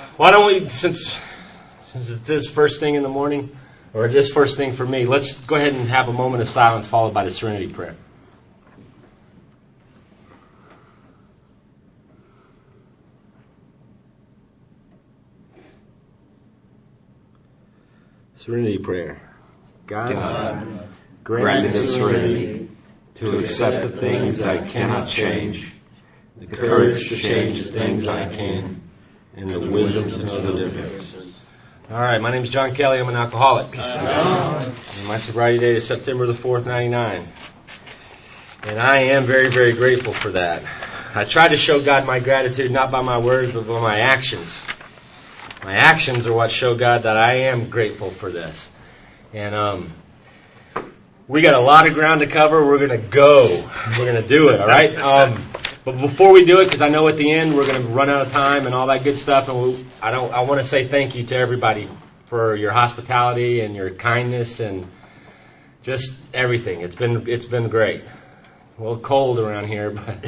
Why don't we, since it is first thing in the morning, or it is first thing for me, let's go ahead and have a moment of silence followed by the Serenity Prayer. Serenity Prayer. God, grant me the serenity to accept the things I cannot change, the courage to change the things I can, and the wisdom to know the difference. All right, my name is John Kelly. I'm an alcoholic. And my sobriety date is September the 4th, 99. And I am very, very grateful for that. I try to show God my gratitude not by my words, but by my actions. My actions are what show God that I am grateful for this. And we got a lot of ground to cover. We're going to go. We're going to do it, all right? But before we do it, because I know at the end we're going to run out of time and all that good stuff, and I want to say thank you to everybody for your hospitality and your kindness and just everything. It's been great. A little cold around here, but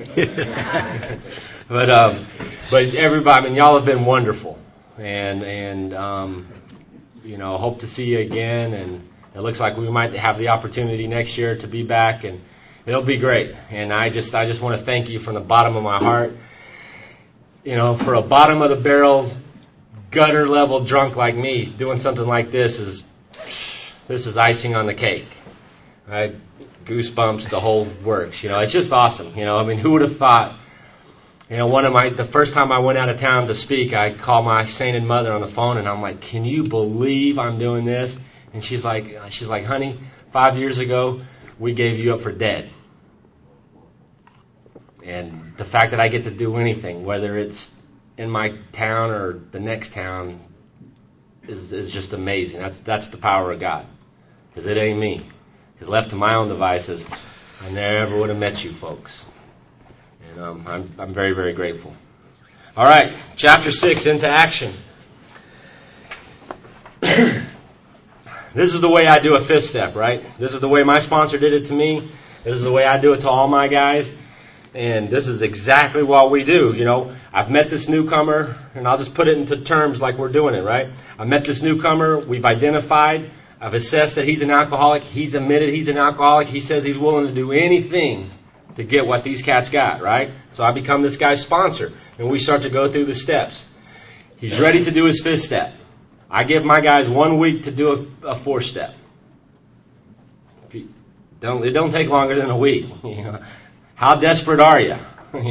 but everybody, I mean, y'all have been wonderful. And hope to see you again, and it looks like we might have the opportunity next year to be back, and it'll be great. And I just want to thank you from the bottom of my heart. For a bottom of the barrel, gutter level drunk like me, doing something like this is icing on the cake. Right? Goosebumps, the whole works. It's just awesome. Who would have thought? The first time I went out of town to speak, I called my sainted mother on the phone, and I'm like, "Can you believe I'm doing this?" And she's like, "Honey, 5 years ago, we gave you up for dead." And the fact that I get to do anything, whether it's in my town or the next town, is just amazing. That's the power of God, because it ain't me. Because left to my own devices, I never would have met you folks. And I'm very, very grateful. All right, chapter 6, into action. This is the way I do a fifth step, right? This is the way my sponsor did it to me. This is the way I do it to all my guys. And this is exactly what we do. I've met this newcomer, and I'll just put it into terms like we're doing it, right? I met this newcomer. We've identified. I've assessed that he's an alcoholic. He's admitted he's an alcoholic. He says he's willing to do anything to get what these cats got, right? So I become this guy's sponsor, and we start to go through the steps. He's ready to do his fifth step. I give my guys 1 week to do a fourth step. It don't take longer than a week. How desperate are you?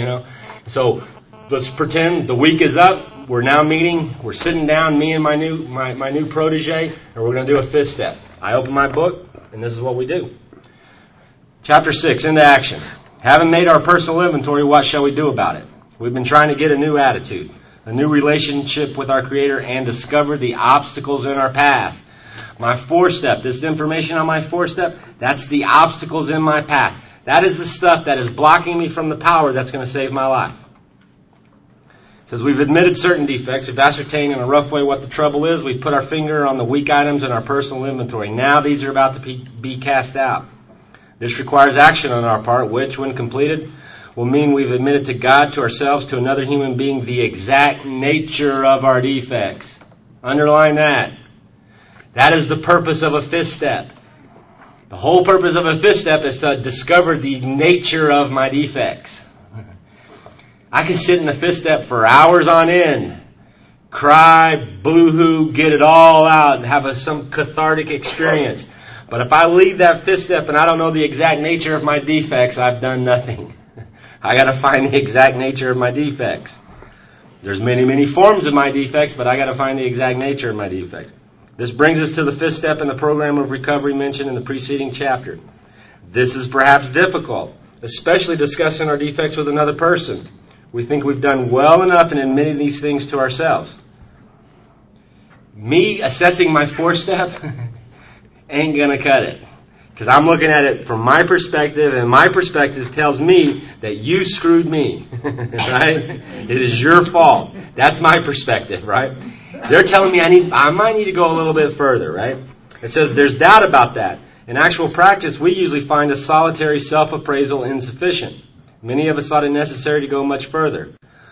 So let's pretend the week is up. We're now meeting. We're sitting down, me and my new protege, and we're going to do a fifth step. I open my book, and this is what we do. Chapter 6, into action. Having made our personal inventory, what shall we do about it? We've been trying to get a new attitude, a new relationship with our Creator, and discover the obstacles in our path. My fourth step, this information on my fourth step, that's the obstacles in my path. That is the stuff that is blocking me from the power that's going to save my life. It says we've admitted certain defects. We've ascertained in a rough way what the trouble is. We've put our finger on the weak items in our personal inventory. Now these are about to be cast out. This requires action on our part, which, when completed, will mean we've admitted to God, to ourselves, to another human being, the exact nature of our defects. Underline that. That is the purpose of a fifth step. The whole purpose of a fifth step is to discover the nature of my defects. I can sit in the fifth step for hours on end, cry, boo-hoo, get it all out, and have some cathartic experience. But if I leave that fifth step and I don't know the exact nature of my defects, I've done nothing. I got to find the exact nature of my defects. There's many, many forms of my defects, but I got to find the exact nature of my defects. This brings us to the fifth step in the program of recovery mentioned in the preceding chapter. This is perhaps difficult, especially discussing our defects with another person. We think we've done well enough in admitting these things to ourselves. Me assessing my fourth step ain't going to cut it. Because I'm looking at it from my perspective, and my perspective tells me that you screwed me, right? It is your fault. That's my perspective, right? They're telling me I might need to go a little bit further, right? It says there's doubt about that. In actual practice, we usually find a solitary self-appraisal insufficient. Many of us thought it necessary to go much further.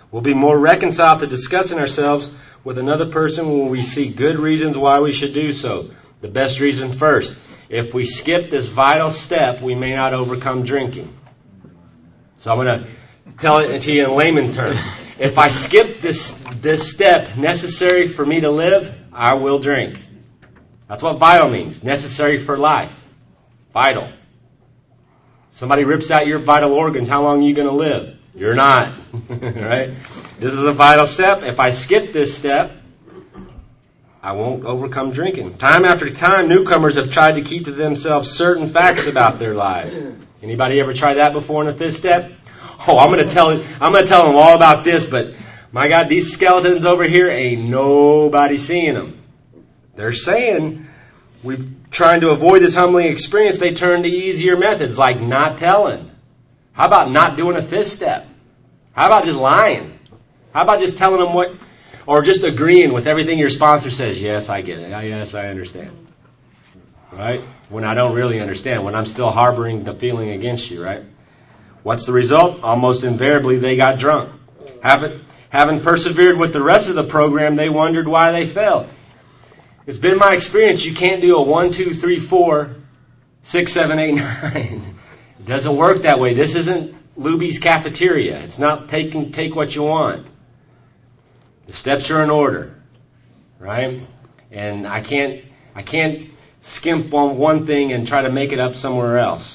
We'll be more reconciled to discussing ourselves with another person when we see good reasons why we should do so. The best reason first. If we skip this vital step, we may not overcome drinking. So I'm going to tell it to you in layman terms. If I skip this step necessary for me to live, I will drink. That's what vital means. Necessary for life. Vital. Somebody rips out your vital organs, how long are you going to live? You're not. Right? This is a vital step. If I skip this step, I won't overcome drinking. Time after time, newcomers have tried to keep to themselves certain facts about their lives. Anybody ever tried that before in the fifth step? Oh, I'm going to tell them all about this, but my God, these skeletons over here, ain't nobody seeing them. They're saying, we've trying to avoid this humbling experience, they turn to easier methods like not telling. How about not doing a fifth step? How about just lying? How about just telling them what, or just agreeing with everything your sponsor says? Yes, I get it. Yes, I understand. Right? When I don't really understand, when I'm still harboring the feeling against you, right? What's the result? Almost invariably, they got drunk. Having persevered with the rest of the program, they wondered why they failed. It's been my experience, you can't do a 1, 2, 3, 4, 6, 7, 8, 9. It doesn't work that way. This isn't Luby's cafeteria. It's not take what you want. The steps are in order, right? And I can't skimp on one thing and try to make it up somewhere else.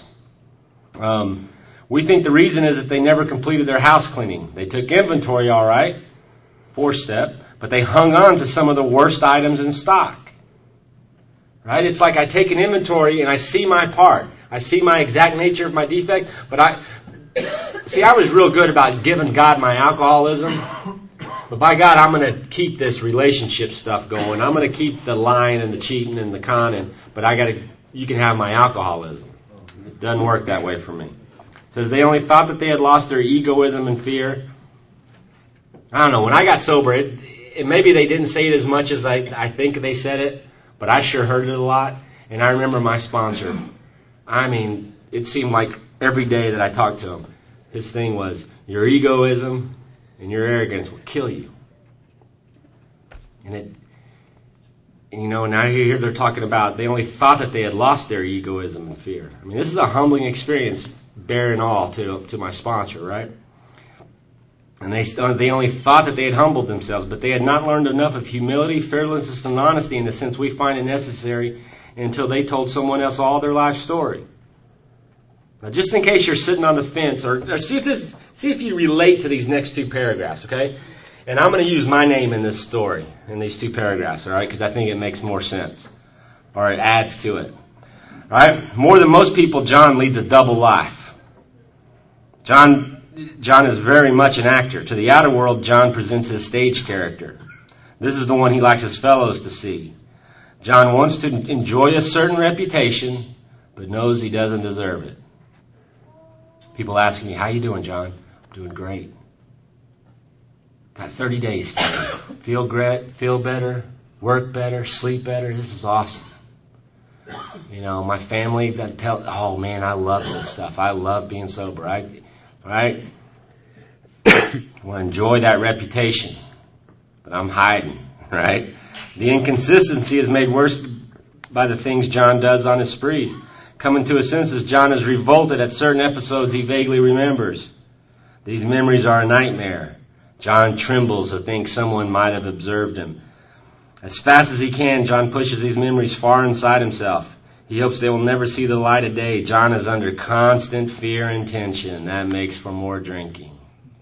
We think the reason is that they never completed their house cleaning. They took inventory, all right, 4th step, but they hung on to some of the worst items in stock. Right? It's like I take an inventory and I see my part. I see my exact nature of my defect, but I was real good about giving God my alcoholism. But by God, I'm going to keep this relationship stuff going. I'm going to keep the lying and the cheating and the conning, but you can have my alcoholism. It doesn't work that way for me. It says they only thought that they had lost their egoism and fear. I don't know. When I got sober, maybe they didn't say it as much as I think they said it, but I sure heard it a lot. And I remember my sponsor. I mean, it seemed like every day that I talked to him, his thing was, your egoism and your arrogance will kill you. And now here they're talking about they only thought that they had lost their egoism and fear. I mean, this is a humbling experience, bearing all to my sponsor, right? And they only thought that they had humbled themselves, but they had not learned enough of humility, fearlessness, and honesty in the sense we find it necessary until they told someone else all their life story. Now, just in case you're sitting on the fence, or see if you relate to these next 2 paragraphs, okay? And I'm going to use my name in this story, in these 2 paragraphs, all right? Because I think it makes more sense, or it adds to it. All right? More than most people, John leads a double life. John is very much an actor. To the outer world, John presents his stage character. This is the one he likes his fellows to see. John wants to enjoy a certain reputation, but knows he doesn't deserve it. People ask me, how you doing, John? I'm doing great. Got 30 days today. Feel great, feel better, work better, sleep better. This is awesome. You know, my family oh man, I love this stuff. I love being sober. Right? I want to enjoy that reputation, but I'm hiding, right? The inconsistency is made worse by the things John does on his sprees. Coming to his senses, John is revolted at certain episodes he vaguely remembers. These memories are a nightmare. John trembles to think someone might have observed him. As fast as he can, John pushes these memories far inside himself. He hopes they will never see the light of day. John is under constant fear and tension. That makes for more drinking.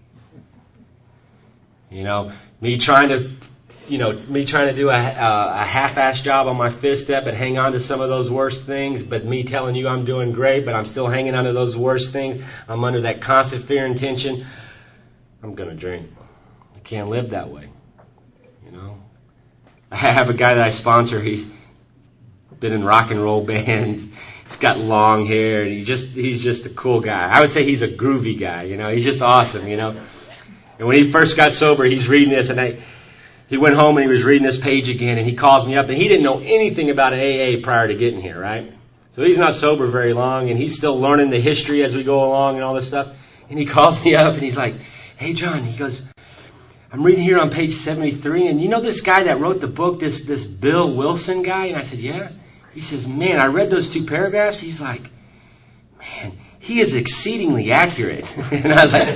You know, me trying to do a half-assed job on my 5th step and hang on to some of those worst things, but me telling you I'm doing great, but I'm still hanging on to those worst things. I'm under that constant fear and tension. I'm going to drink. I can't live that way. You know, I have a guy that I sponsor. He's been in rock and roll bands. He's got long hair. And he's just a cool guy. I would say he's a groovy guy. You know, he's just awesome. You know, and when he first got sober, he's reading this, and he went home and he was reading this page again, and he calls me up, and he didn't know anything about AA prior to getting here, right? So he's not sober very long, and he's still learning the history as we go along and all this stuff. And he calls me up, and he's like, "Hey, John," he goes, I'm reading here on page 73, and you know this guy that wrote the book, this Bill Wilson guy? And I said, yeah. He says, man, I read those 2 paragraphs. He's like, man, he is exceedingly accurate. And I was like,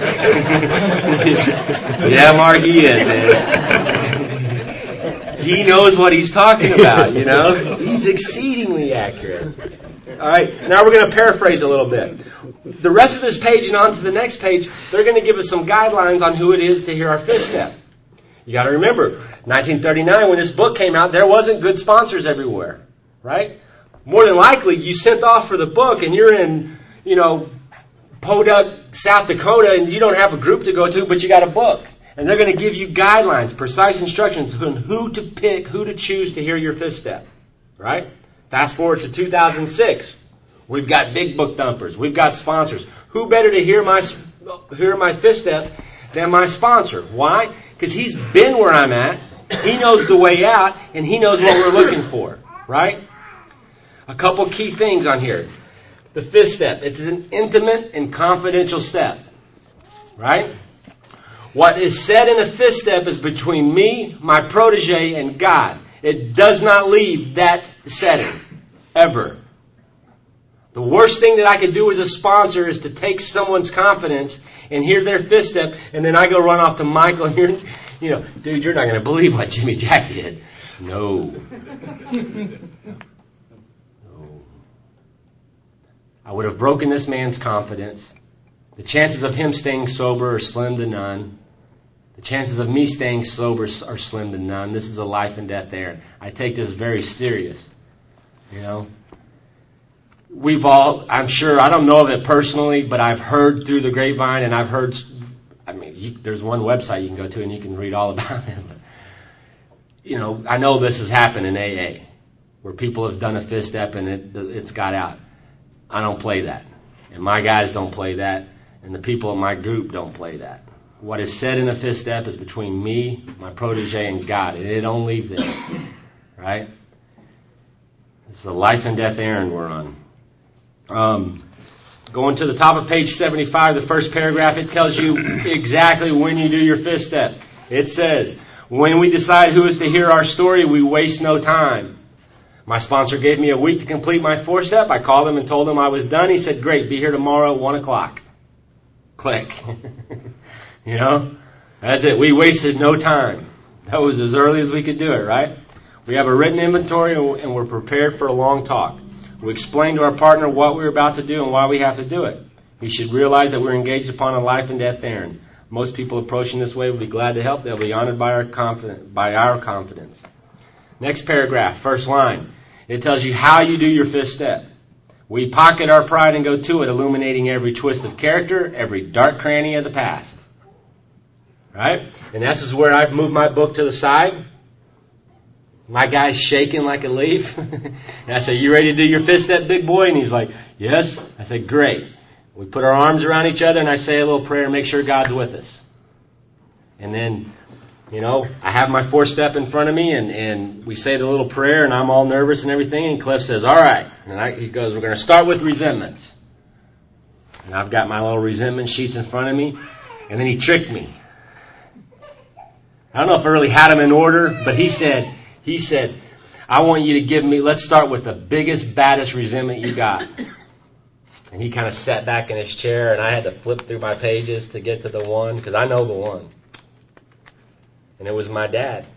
yeah, Mark, he is, man. He knows what he's talking about, you know? He's exceedingly accurate. All right, now we're going to paraphrase a little bit. The rest of this page and on to the next page, they're going to give us some guidelines on who it is to hear our 5th step. You got to remember, 1939, when this book came out, there wasn't good sponsors everywhere, right? More than likely, you sent off for the book and you're in, Podunk, South Dakota, and you don't have a group to go to, but you got a book. And they're going to give you guidelines, precise instructions on who to pick, who to choose to hear your 5th step, right? Fast forward to 2006. We've got big book dumpers. We've got sponsors. Who better to hear my 5th step than my sponsor? Why? Because he's been where I'm at. He knows the way out, and he knows what we're looking for, right? A couple key things on here. The 5th step. It's an intimate and confidential step, right? What is said in the 5th step is between me, my protege, and God. It does not leave that setting, ever. The worst thing that I could do as a sponsor is to take someone's confidence and hear their 5th step, and then I go run off to Michael and dude, you're not going to believe what Jimmy Jack did. No. I would have broken this man's confidence. The chances of him staying sober are slim to none. The chances of me staying sober are slim to none. This is a life and death errand. I take this very serious. We've all, I'm sure, I don't know of it personally, but I've heard through the grapevine, and I've heard, there's one website you can go to and you can read all about it. But, I know this has happened in AA, where people have done a 5th step and it's got out. I don't play that. And my guys don't play that. And the people in my group don't play that. What is said in the 5th step is between me, my protege, and God. And it don't leave there. Right? It's a life and death errand we're on. Going to the top of page 75, the first paragraph, it tells you exactly when you do your 5th step. It says, when we decide who is to hear our story, we waste no time. My sponsor gave me a week to complete my 4th step. I called him and told him I was done. He said, great, be here tomorrow at 1 o'clock. Click. That's it. We wasted no time. That was as early as we could do it, right? We have a written inventory and we're prepared for a long talk. We explain to our partner what we're about to do and why we have to do it. He should realize that we're engaged upon a life and death errand. Most people approaching this way will be glad to help. They'll be honored by our confidence. Next paragraph, first line. It tells you how you do your 5th step. We pocket our pride and go to it, illuminating every twist of character, every dark cranny of the past. Right? And this is where I've moved my book to the side. My guy's shaking like a leaf. And I say, you ready to do your 5th step, big boy? And he's like, yes. I said, great. We put our arms around each other and I say a little prayer and make sure God's with us. And then, I have my 4th step in front of me and we say the little prayer and I'm all nervous and everything. And Cliff says, all right. And he goes, we're going to start with resentments. And I've got my little resentment sheets in front of me. And then he tricked me. I don't know if I really had them in order, but he said, I want you to give me, let's start with the biggest, baddest resentment you got. And he kind of sat back in his chair and I had to flip through my pages to get to the one, because I know the one. And it was my dad.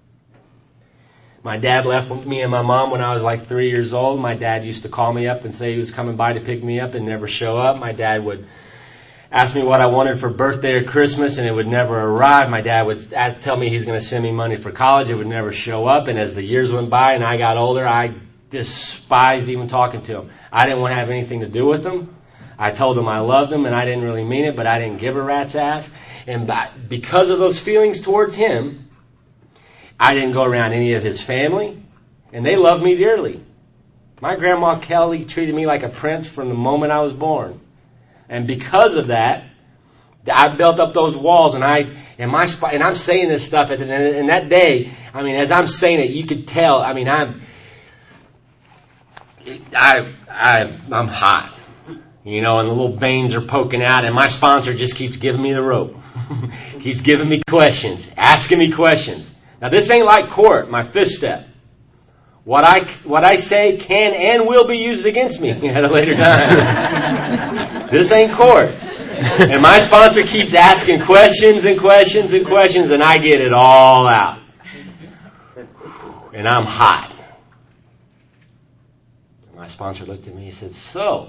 My dad left with me and my mom when I was like 3 years old. My dad used to call me up and say he was coming by to pick me up and never show up. My dad would ask me what I wanted for birthday or Christmas and it would never arrive. My dad would tell me he's going to send me money for college. It would never show up. And as the years went by and I got older, I despised even talking to him. I didn't want to have anything to do with him. I told him I loved him and I didn't really mean it, but I didn't give a rat's ass. And because of those feelings towards him, I didn't go around any of his family, and they loved me dearly. My grandma Kelly treated me like a prince from the moment I was born. And because of that, I built up those walls, and I'm saying this stuff, and that day, as I'm saying it, you could tell, I'm hot. You know, and the little veins are poking out, and my sponsor just keeps giving me the rope. He's giving me questions, asking me questions. Now, this ain't like court, my fifth step. What I say can and will be used against me at a later time. This ain't court. And my sponsor keeps asking questions and questions and questions, and I get it all out. And I'm hot. And my sponsor looked at me and said, so...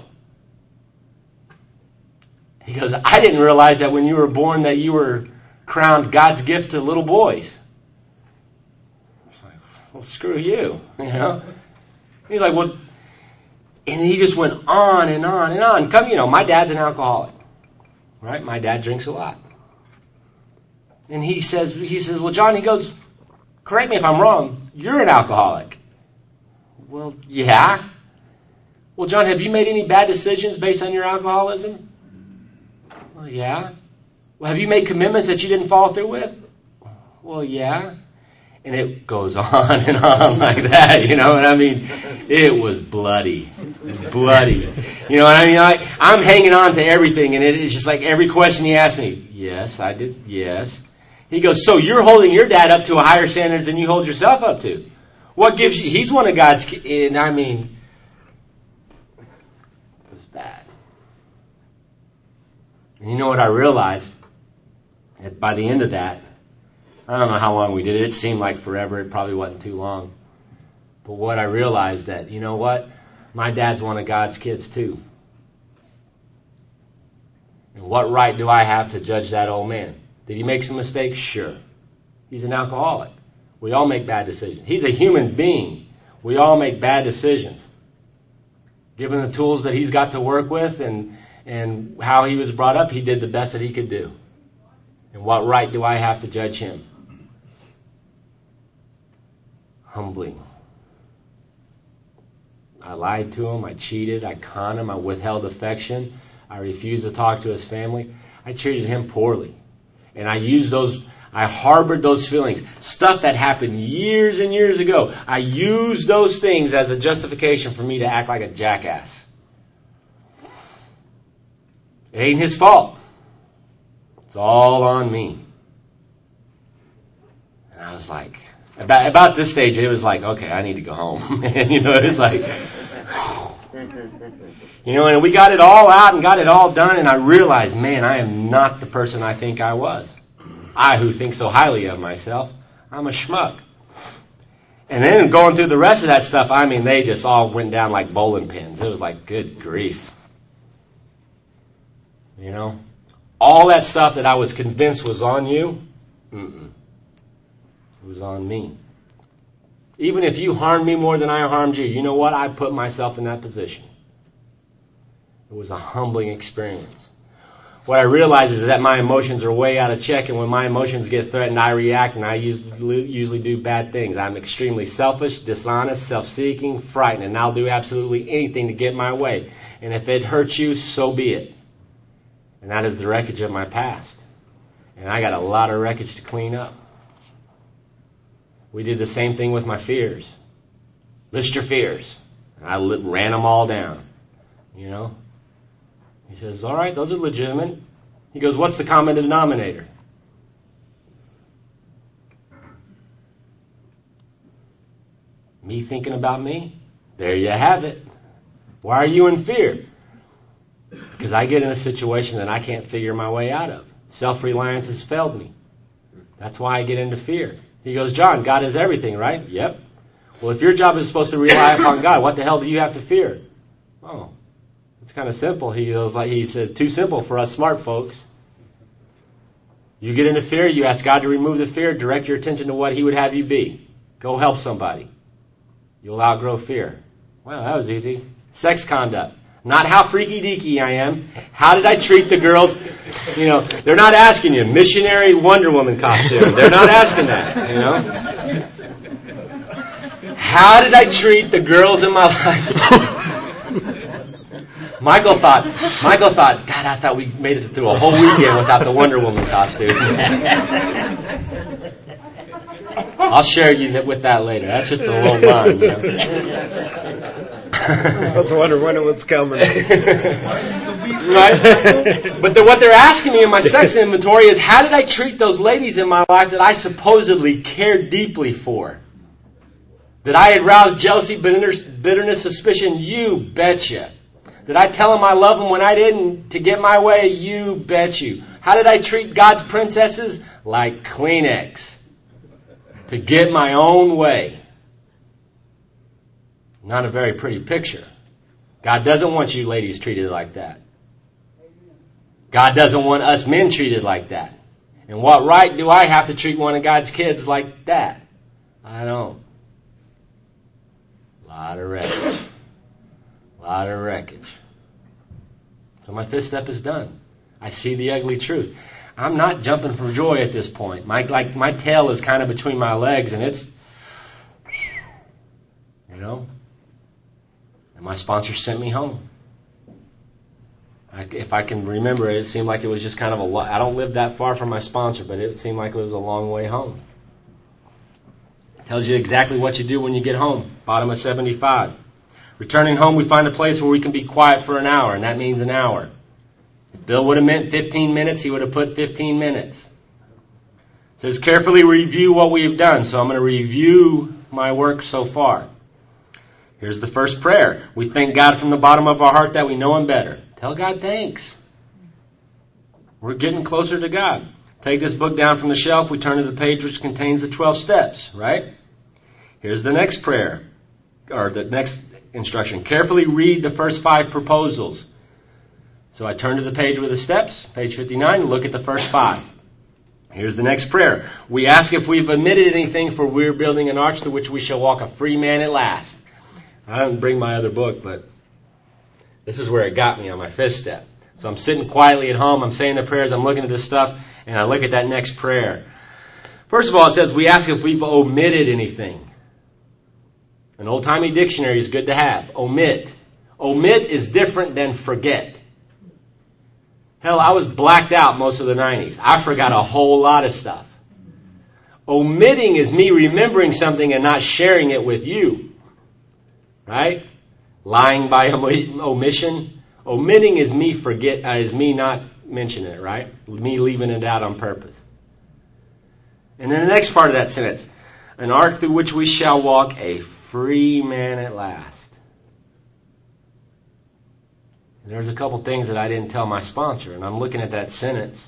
He goes, I didn't realize that when you were born that you were crowned God's gift to little boys. I was like, well, screw you, you know. He's like, well, and he just went on and on and on. Come, you know, my dad's an alcoholic, right? My dad drinks a lot. And he says, well, John, he goes, correct me if I'm wrong, you're an alcoholic. Well, yeah. Well, John, have you made any bad decisions based on your alcoholism? Well, yeah. Well, have you made commitments that you didn't follow through with? Well, yeah. And it goes on and on like that, you know. And I mean, it was bloody. Bloody. You know what I mean? I'm hanging on to everything, and it's just like every question he asked me, yes, I did, yes. He goes, so you're holding your dad up to a higher standard than you hold yourself up to. What gives you, he's one of God's, and I mean, it was bad. And you know what I realized? That by the end of that, I don't know how long we did it. It seemed like forever. It probably wasn't too long. But what I realized that, you know what? My dad's one of God's kids too. And what right do I have to judge that old man? Did he make some mistakes? Sure. He's an alcoholic. We all make bad decisions. He's a human being. We all make bad decisions. Given the tools that he's got to work with and how he was brought up, he did the best that he could do. And what right do I have to judge him? Humbling. I lied to him. I cheated. I conned him. I withheld affection. I refused to talk to his family. I treated him poorly. And I harbored those feelings. Stuff that happened years and years ago. I used those things as a justification for me to act like a jackass. It ain't his fault. It's all on me. And I was like, about this stage, it was like, okay, I need to go home. And, you know, it was like, you know, and we got it all out and got it all done, and I realized, man, I am not the person I think I was. I who think so highly of myself, I'm a schmuck. And then going through the rest of that stuff, I mean, they just all went down like bowling pins. It was like, good grief. You know? All that stuff that I was convinced was on you, it was on me. Even if you harmed me more than I harmed you, you know what? I put myself in that position. It was a humbling experience. What I realize is that my emotions are way out of check, and when my emotions get threatened, I react, and I usually do bad things. I'm extremely selfish, dishonest, self-seeking, frightened, and I'll do absolutely anything to get my way. And if it hurts you, so be it. And that is the wreckage of my past. And I got a lot of wreckage to clean up. We did the same thing with my fears. List your fears. And I ran them all down. You know? He says, all right, those are legitimate. He goes, what's the common denominator? Me thinking about me? There you have it. Why are you in fear? Because I get in a situation that I can't figure my way out of. Self-reliance has failed me. That's why I get into fear. He goes, John, God is everything, right? Yep. Well, if your job is supposed to rely upon God, what the hell do you have to fear? Oh, it's kind of simple. He said, too simple for us smart folks. You get into fear, you ask God to remove the fear, direct your attention to what He would have you be. Go help somebody. You'll outgrow fear. Well, that was easy. Sex conduct. Not how freaky-deaky I am. How did I treat the girls? You know, they're not asking you. Missionary Wonder Woman costume. They're not asking that, you know. How did I treat the girls in my life? Michael thought, God, I thought we made it through a whole weekend without the Wonder Woman costume. I'll share you with that later. That's just a little line, you know. I was wondering when it was coming. Right? But what they're asking me in my sex inventory is, how did I treat those ladies in my life that I supposedly cared deeply for? That I had roused jealousy, bitterness, suspicion? You betcha. Did I tell them I love them when I didn't to get my way? You bet you. How did I treat God's princesses? Like Kleenex. To get my own way. Not a very pretty picture. God doesn't want you ladies treated like that. God doesn't want us men treated like that. And what right do I have to treat one of God's kids like that? I don't. A lot of wreckage. A lot of wreckage. So my fifth step is done. I see the ugly truth. I'm not jumping for joy at this point. My tail is kind of between my legs, and it's, you know. And my sponsor sent me home. If I can remember it seemed like it was just kind of I don't live that far from my sponsor, but it seemed like it was a long way home. It tells you exactly what you do when you get home. Bottom of 75. Returning home, we find a place where we can be quiet for an hour, and that means an hour. If Bill would have meant 15 minutes, he would have put 15 minutes. It says, carefully review what we have done. So I'm going to review my work so far. Here's the first prayer. We thank God from the bottom of our heart that we know Him better. Tell God thanks. We're getting closer to God. Take this book down from the shelf. We turn to the page which contains the 12 steps, right? Here's the next prayer, or the next instruction. Carefully read the first 5 proposals. So I turn to the page with the steps, page 59, and look at the first 5. Here's the next prayer. We ask if we've omitted anything, for we're building an arch to which we shall walk a free man at last. I didn't bring my other book, but this is where it got me on my 5th step. So I'm sitting quietly at home, I'm saying the prayers, I'm looking at this stuff, and I look at that next prayer. First of all, it says, we ask if we've omitted anything. An old-timey dictionary is good to have. Omit. Omit is different than forget. Hell, I was blacked out most of the 90s. I forgot a whole lot of stuff. Omitting is me remembering something and not sharing it with you. Right? Lying by omission. Omitting is me not mentioning it, right? Me leaving it out on purpose. And then the next part of that sentence. An ark through which we shall walk a free man at last. And there's a couple things that I didn't tell my sponsor, and I'm looking at that sentence.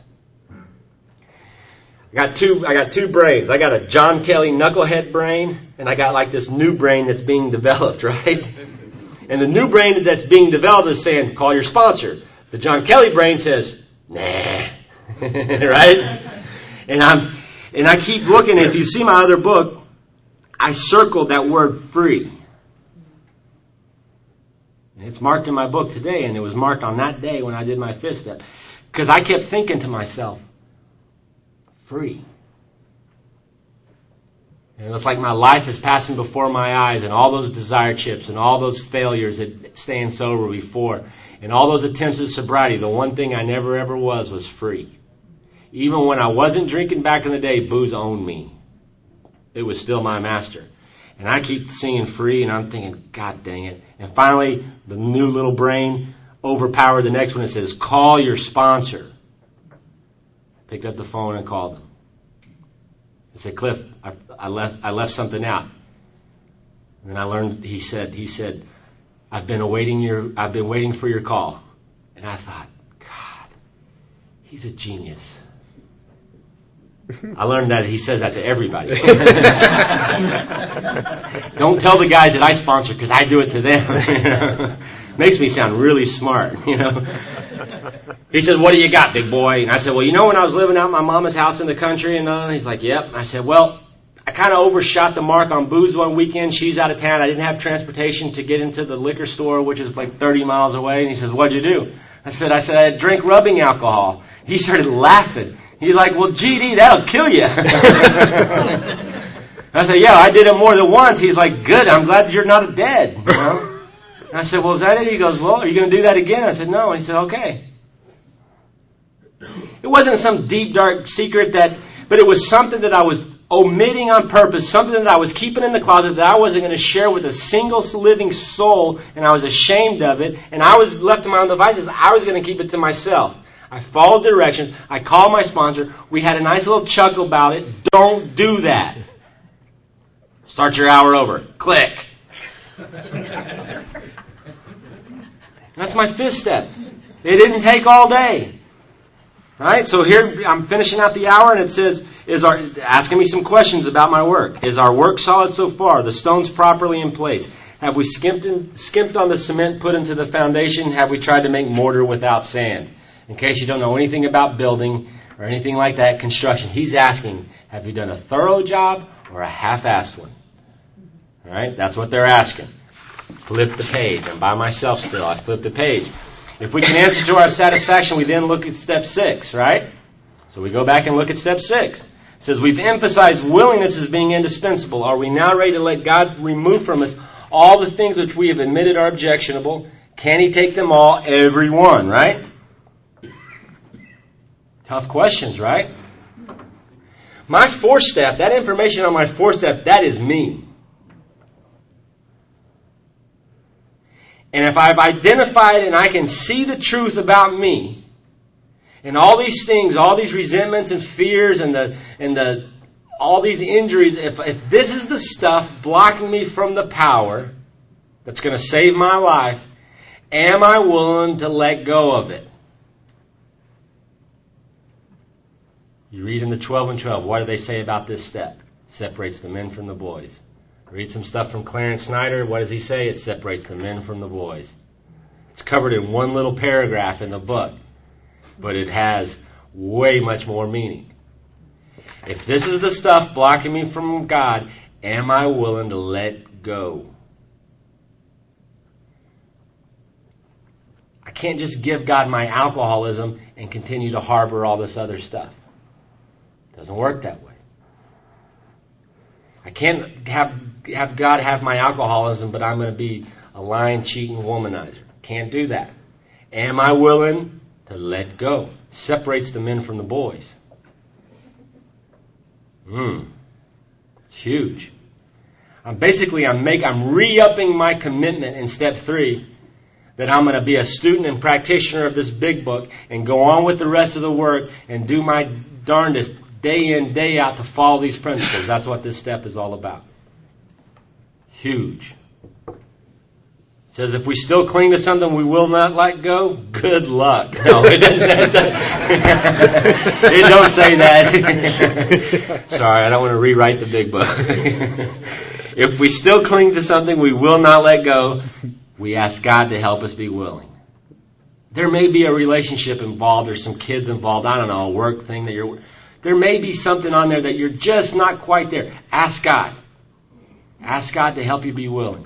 I got two brains. I got a John Kelly knucklehead brain, and I got like this new brain that's being developed, right? And the new brain that's being developed is saying, call your sponsor. The John Kelly brain says, nah. Right? And I keep looking. If you see my other book, I circled that word free. And it's marked in my book today, and it was marked on that day when I did my 5th step. Because I kept thinking to myself, free. And it's like my life is passing before my eyes, and all those desire chips and all those failures at staying sober before, and all those attempts at sobriety, the one thing I never ever was free. Even when I wasn't drinking back in the day, booze owned me. It was still my master. And I keep singing free, and I'm thinking, God dang it. And finally, the new little brain overpowered the next one. It says, call your sponsor. Picked up the phone and called him. I said, Cliff, I left something out. And then I learned, he said, I've been waiting for your call. And I thought, God, he's a genius. I learned that he says that to everybody. Don't tell the guys that I sponsor, because I do it to them. Makes me sound really smart, you know. He says, what do you got, big boy? And I said, well, you know, when I was living out at my mama's house in the country, and he's like, yep. I said, well, I kind of overshot the mark on booze one weekend. She's out of town. I didn't have transportation to get into the liquor store, which is like 30 miles away. And he says, what'd you do? I said, I drank rubbing alcohol. He started laughing. He's like, well, GD, that'll kill you. I said, yeah, I did it more than once. He's like, good, I'm glad you're not dead. You know? And I said, well, is that it? He goes, well, are you going to do that again? I said, no. And he said, okay. It wasn't some deep, dark secret but it was something that I was omitting on purpose something that I was keeping in the closet that I wasn't going to share with a single living soul, and I was ashamed of it, and I was left to my own devices. I was going to keep it to myself. I followed directions. I called my sponsor. We had a nice little chuckle about it. Don't do that. Start your hour over. Click. That's my fifth step. It didn't take all day. Right? So here I'm finishing out the hour, and it says, asking me some questions about my work. Is our work solid so far? The stones properly in place? Have we skimped on the cement put into the foundation? Have we tried to make mortar without sand? In case you don't know anything about building or anything like that, construction, he's asking, have you done a thorough job or a half-assed one? All right? That's what they're asking. Flip the page. I'm by myself still. I flipped the page. If we can answer to our satisfaction, we then look at step 6, right? So we go back and look at step 6. It says, we've emphasized willingness as being indispensable. Are we now ready to let God remove from us all the things which we have admitted are objectionable? Can He take them all? Every one, right? Tough questions, right? My 4th step, that information on my 4th step, that is me. And if I've identified and I can see the truth about me, and all these things, all these resentments and fears and all these injuries, if this is the stuff blocking me from the power that's going to save my life, am I willing to let go of it? You read in the 12 and 12, what do they say about this step? It separates the men from the boys. Read some stuff from Clarence Snyder. What does he say? It separates the men from the boys. It's covered in one little paragraph in the book, but it has way much more meaning. If this is the stuff blocking me from God, am I willing to let go? I can't just give God my alcoholism and continue to harbor all this other stuff. It doesn't work that way. I can't have God have my alcoholism, but I'm going to be a lying, cheating womanizer. Can't do that. Am I willing to let go? Separates the men from the boys. It's huge. I'm re-upping my commitment in step 3 that I'm going to be a student and practitioner of this big book and go on with the rest of the work and do my darndest day in, day out to follow these principles. That's what this step is all about. Huge. It says if we still cling to something we will not let go, good luck. No, it don't say that. Sorry, I don't want to rewrite the big book. If we still cling to something we will not let go, we ask God to help us be willing. There may be a relationship involved, there's some kids involved, I don't know, a work thing that there may be something on there that you're just not quite there. Ask God. Ask God to help you be willing.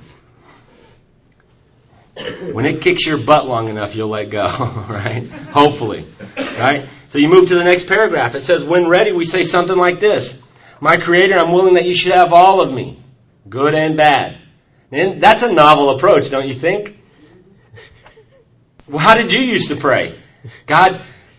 When it kicks your butt long enough, you'll let go, right? Hopefully, right? So you move to the next paragraph. It says, when ready, we say something like this. My Creator, I'm willing that you should have all of me, good and bad. And that's a novel approach, don't you think? Well, how did you used to pray? God,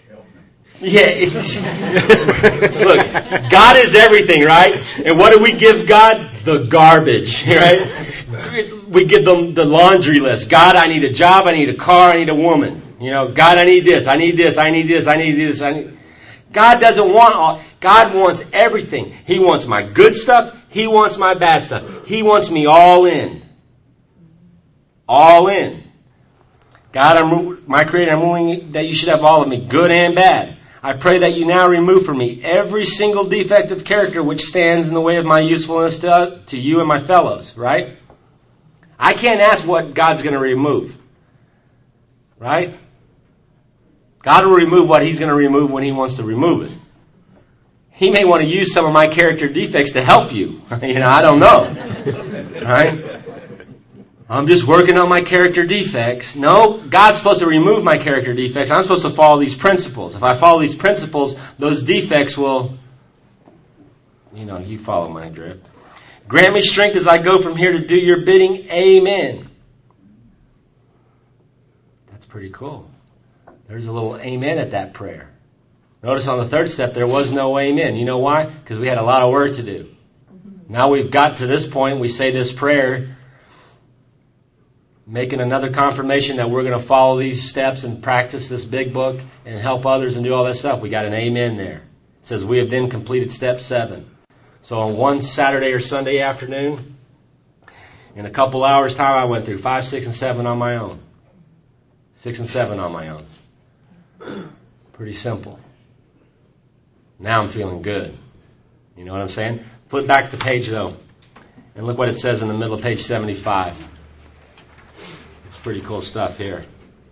look, God is everything, right? And what do we give God? The garbage, right? We give them the laundry list. God, I need a job, I need a car, I need a woman. God, I need this, I need this, I need this, I need this. God doesn't want all. God wants everything. He wants my good stuff. He wants my bad stuff. He wants me all in. All in. God, my Creator, I'm willing that you should have all of me, good and bad. I pray that you now remove from me every single defect of character which stands in the way of my usefulness to you and my fellows, right? I can't ask what God's going to remove, right? God will remove what He's going to remove when He wants to remove it. He may want to use some of my character defects to help you. I don't know, right? I'm just working on my character defects. No, God's supposed to remove my character defects. I'm supposed to follow these principles. If I follow these principles, those defects will, you follow my drift. Grant me strength as I go from here to do your bidding. Amen. That's pretty cool. There's a little amen at that prayer. Notice on the third step, there was no amen. You know why? Because we had a lot of work to do. Now we've got to this point, we say this prayer, making another confirmation that we're going to follow these steps and practice this big book and help others and do all that stuff. We got an amen there. It says, we have then completed step 7. So on one Saturday or Sunday afternoon, in a couple hours' time, I went through 5, 6, and 7 on my own. 6 and 7 on my own. Pretty simple. Now I'm feeling good. You know what I'm saying? Flip back the page, though, and look what it says in the middle of page 75. It's pretty cool stuff here.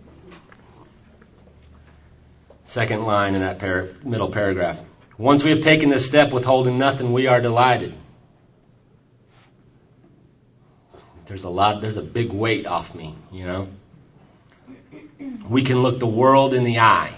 Second line in that middle paragraph. Once we have taken this step withholding nothing, we are delighted. There's a big weight off me, you know. We can look the world in the eye.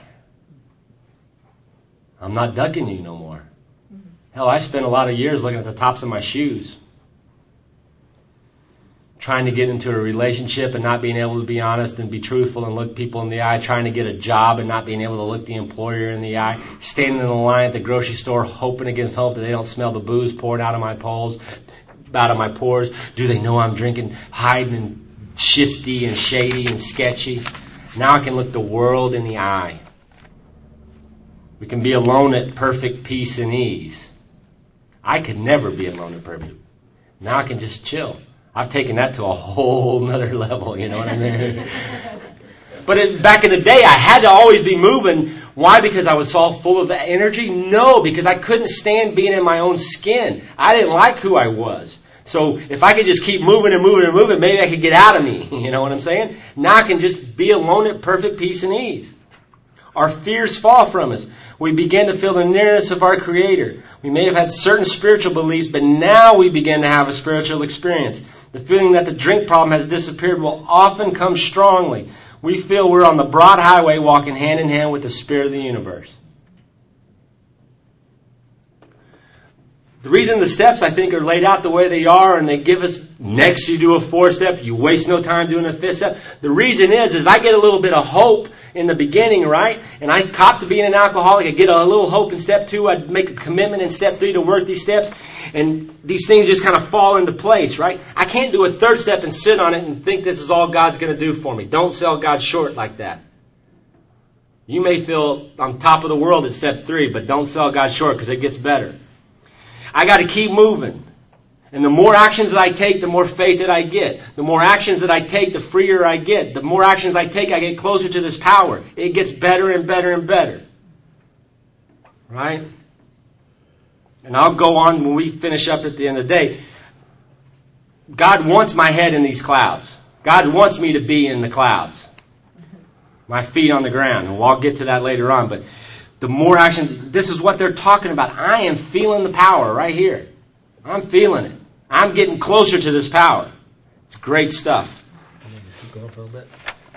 I'm not ducking you no more. Hell, I spent a lot of years looking at the tops of my shoes. Trying to get into a relationship and not being able to be honest and be truthful and look people in the eye. Trying to get a job and not being able to look the employer in the eye. Standing in the line at the grocery store hoping against hope that they don't smell the booze poured out of my pores. Do they know I'm drinking, hiding and shifty and shady and sketchy? Now I can look the world in the eye. We can be alone at perfect peace and ease. I could never be alone at perfect. Now I can just chill. I've taken that to a whole nother level, you know what I mean? But back in the day, I had to always be moving. Why? Because I was all full of energy? No, because I couldn't stand being in my own skin. I didn't like who I was. So if I could just keep moving and moving and moving, maybe I could get out of me. You know what I'm saying? Now I can just be alone at perfect peace and ease. Our fears fall from us. We begin to feel the nearness of our Creator. We may have had certain spiritual beliefs, but now we begin to have a spiritual experience. The feeling that the drink problem has disappeared will often come strongly. We feel we're on the broad highway walking hand in hand with the Spirit of the universe. The reason the steps, I think, are laid out the way they are, and they give us, next you do a 4th step, you waste no time doing a 5th step. The reason is I get a little bit of hope in the beginning, right? And I cop to being an alcoholic. I get a little hope in step 2. I'd make a commitment in step 3 to work these steps. And these things just kind of fall into place, right? I can't do a 3rd step and sit on it and think this is all God's going to do for me. Don't sell God short like that. You may feel on top of the world at step 3, but don't sell God short because it gets better. I got to keep moving. And the more actions that I take, the more faith that I get. The more actions that I take, the freer I get. The more actions I take, I get closer to this power. It gets better and better and better. Right? And I'll go on when we finish up at the end of the day. God wants my head in these clouds. God wants me to be in the clouds. My feet on the ground. And I'll get to that later on. But the more actions, this is what they're talking about. I am feeling the power right here. I'm feeling it. I'm getting closer to this power. It's great stuff. Keep going for a little bit.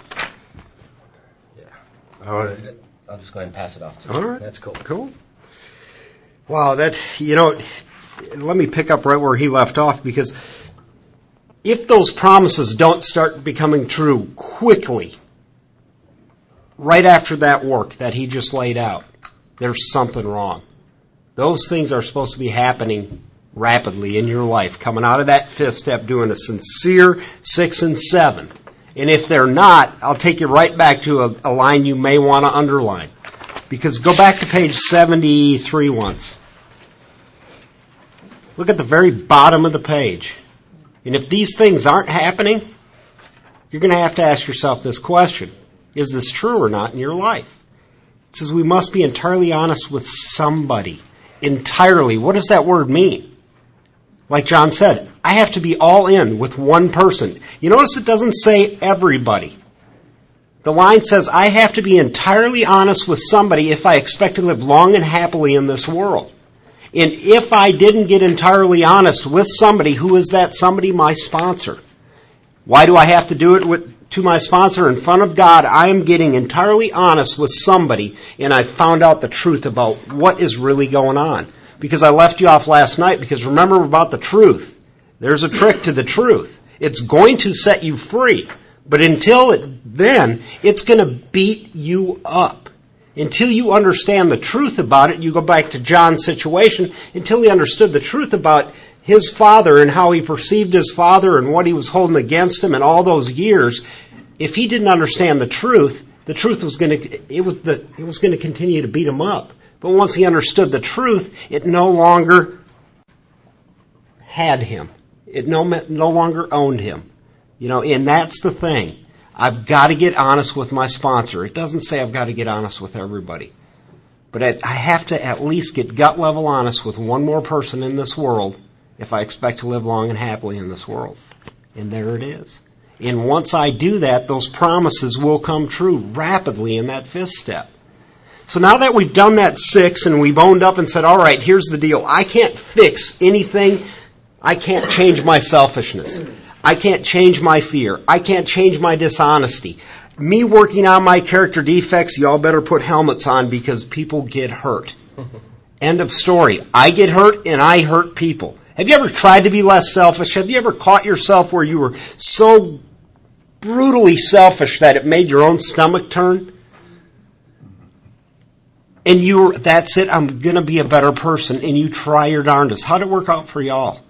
Yeah. All right. I'll just go ahead and pass it off to you. All right. That's cool. Cool. Wow, let me pick up right where he left off, because if those promises don't start becoming true quickly, right after that work that he just laid out, there's something wrong. Those things are supposed to be happening rapidly in your life, coming out of that 5th step, doing a sincere 6 and 7. And if they're not, I'll take you right back to a line you may want to underline. Because go back to page 73 once. Look at the very bottom of the page. And if these things aren't happening, you're going to have to ask yourself this question. Is this true or not in your life? It says we must be entirely honest with somebody. Entirely. What does that word mean? Like John said, I have to be all in with one person. You notice it doesn't say everybody. The line says I have to be entirely honest with somebody if I expect to live long and happily in this world. And if I didn't get entirely honest with somebody, who is that somebody? My sponsor. Why do I have to do it to my sponsor? In front of God, I am getting entirely honest with somebody, and I found out the truth about what is really going on. Because I left you off last night, because remember about the truth. There's a trick to the truth. It's going to set you free. But until then, it's going to beat you up. Until you understand the truth about it, you go back to John's situation, until he understood the truth about his father and how he perceived his father and what he was holding against him and all those years, if he didn't understand the truth was going to continue to beat him up. But once he understood the truth, it no longer had him. It no longer owned him. And that's the thing. I've got to get honest with my sponsor. It doesn't say I've got to get honest with everybody. But I have to at least get gut level honest with one more person in this world if I expect to live long and happily in this world. And there it is. And once I do that, those promises will come true rapidly in that fifth step. So now that we've done that 6 and we've owned up and said, all right, here's the deal. I can't fix anything. I can't change my selfishness. I can't change my fear. I can't change my dishonesty. Me working on my character defects, y'all better put helmets on because people get hurt. End of story. I get hurt and I hurt people. Have you ever tried to be less selfish? Have you ever caught yourself where you were so brutally selfish that it made your own stomach turn? And that's it, I'm going to be a better person, and you try your darndest. How'd it work out for y'all?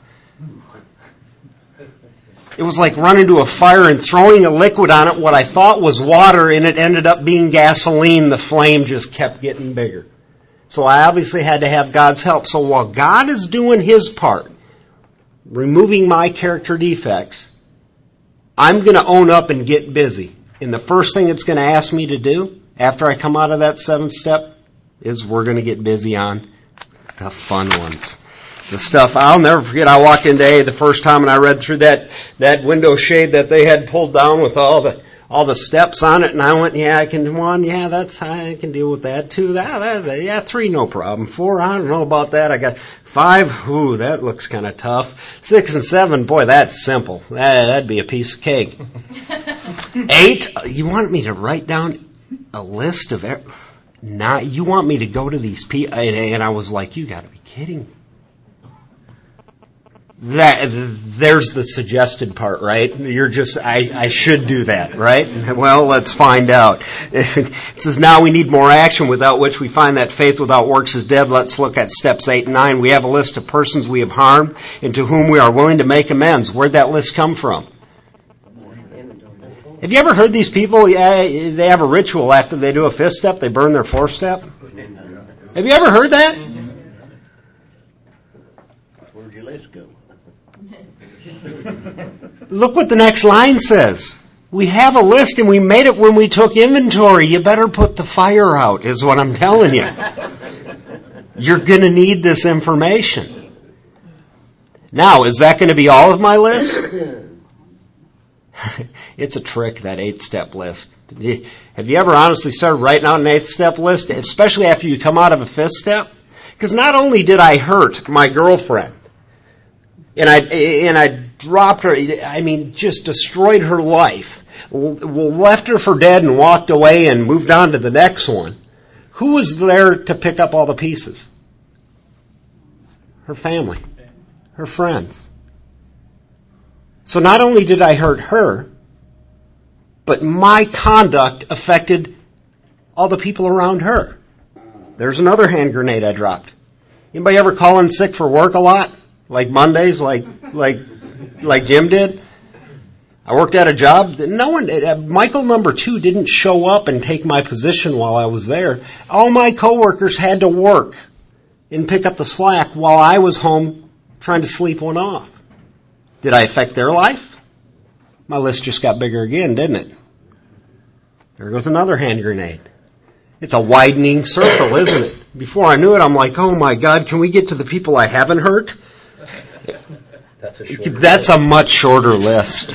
It was like running to a fire and throwing a liquid on it, what I thought was water, and it ended up being gasoline. The flame just kept getting bigger. So I obviously had to have God's help. So while God is doing His part, removing my character defects, I'm going to own up and get busy. And the first thing it's going to ask me to do after I come out of that 7th step is we're going to get busy on the fun ones. The stuff, I'll never forget, I walked in today the first time and I read through that window shade that they had pulled down with all the steps on it, and I went, I can deal with that. 2, 3, no problem. 4, I don't know about that. I got 5, ooh, that looks kind of tough. 6 and 7, boy, that's simple. That'd be a piece of cake. 8, you want me to write down a list of you want me to go to these people? And I was like, you got to be kidding me. There's the suggested part, right? I should do that, right? Well, let's find out. It says, now we need more action, without which we find that faith without works is dead. Let's look at steps 8 and 9. We have a list of persons we have harmed and to whom we are willing to make amends. Where'd that list come from? Have you ever heard these people, they have a ritual after they do a 5th step, they burn their 4th step? Have you ever heard that? Where'd your list go? Look what the next line says. We have a list and we made it when we took inventory. You better put the fire out, is what I'm telling you. You're going to need this information. Now, is that going to be all of my list? It's a trick, that 8-step list. Have you ever honestly started writing out an 8th-step list, especially after you come out of a 5th step? Because not only did I hurt my girlfriend, and I dropped her, just destroyed her life, left her for dead and walked away and moved on to the next one. Who was there to pick up all the pieces? Her family, her friends. So not only did I hurt her, but my conduct affected all the people around her. There's another hand grenade I dropped. Anybody ever call in sick for work a lot? Like Mondays, like Jim did? I worked at a job. Michael number 2 didn't show up and take my position while I was there. All my coworkers had to work and pick up the slack while I was home trying to sleep one off. Did I affect their life? My list just got bigger again, didn't it? There goes another hand grenade. It's a widening circle, isn't it? Before I knew it, I'm like, oh my God, can we get to the people I haven't hurt? That's a much shorter list.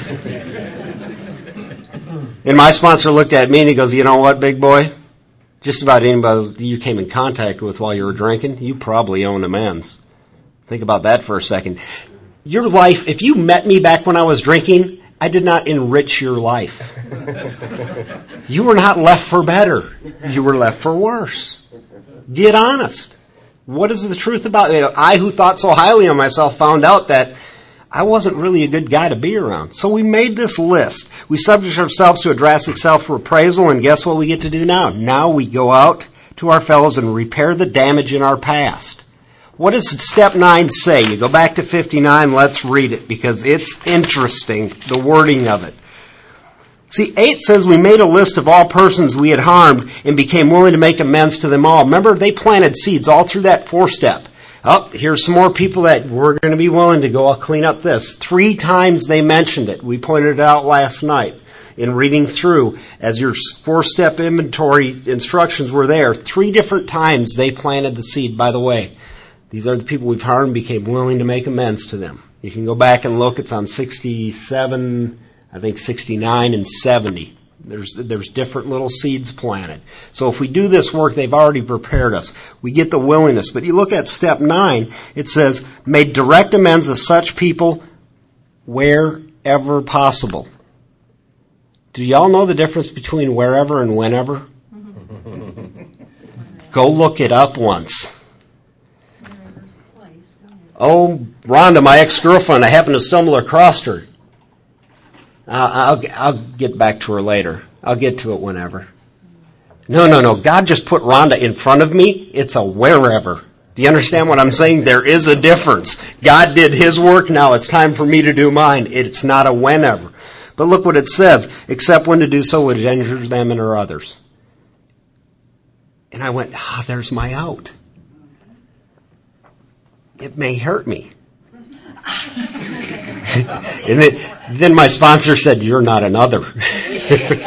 And my sponsor looked at me and he goes, you know what, big boy? Just about anybody you came in contact with while you were drinking, you probably own amends. Think about that for a second. Your life, if you met me back when I was drinking, I did not enrich your life. You were not left for better. You were left for worse. Get honest. What is the truth about it? I, who thought so highly of myself, found out that I wasn't really a good guy to be around. So we made this list. We subject ourselves to a drastic self-appraisal, and guess what we get to do now? Now we go out to our fellows and repair the damage in our past. What does step 9 say? You go back to 59, let's read it because it's interesting, the wording of it. See, 8 says we made a list of all persons we had harmed and became willing to make amends to them all. Remember, they planted seeds all through that 4-step. Oh, here's some more people that we're going to be willing to go, I'll clean up this. 3 times they mentioned it. We pointed it out last night in reading through. As your 4-step inventory instructions were there, 3 different times they planted the seed. By the way, these are the people we've harmed and became willing to make amends to them. You can go back and look. It's on 67, I think 69 and 70. There's different little seeds planted. So if we do this work, they've already prepared us. We get the willingness. But you look at step 9, it says, made direct amends to such people wherever possible. Do y'all know the difference between wherever and whenever? Go look it up once. Oh, Rhonda, my ex-girlfriend, I happened to stumble across her. I'll get back to her later. I'll get to it whenever. No. God just put Rhonda in front of me. It's a wherever. Do you understand what I'm saying? There is a difference. God did His work. Now it's time for me to do mine. It's not a whenever. But look what it says. Except when to do so would injure them and or others. And I went, there's my out. It may hurt me. And then my sponsor said, you're not another. Dang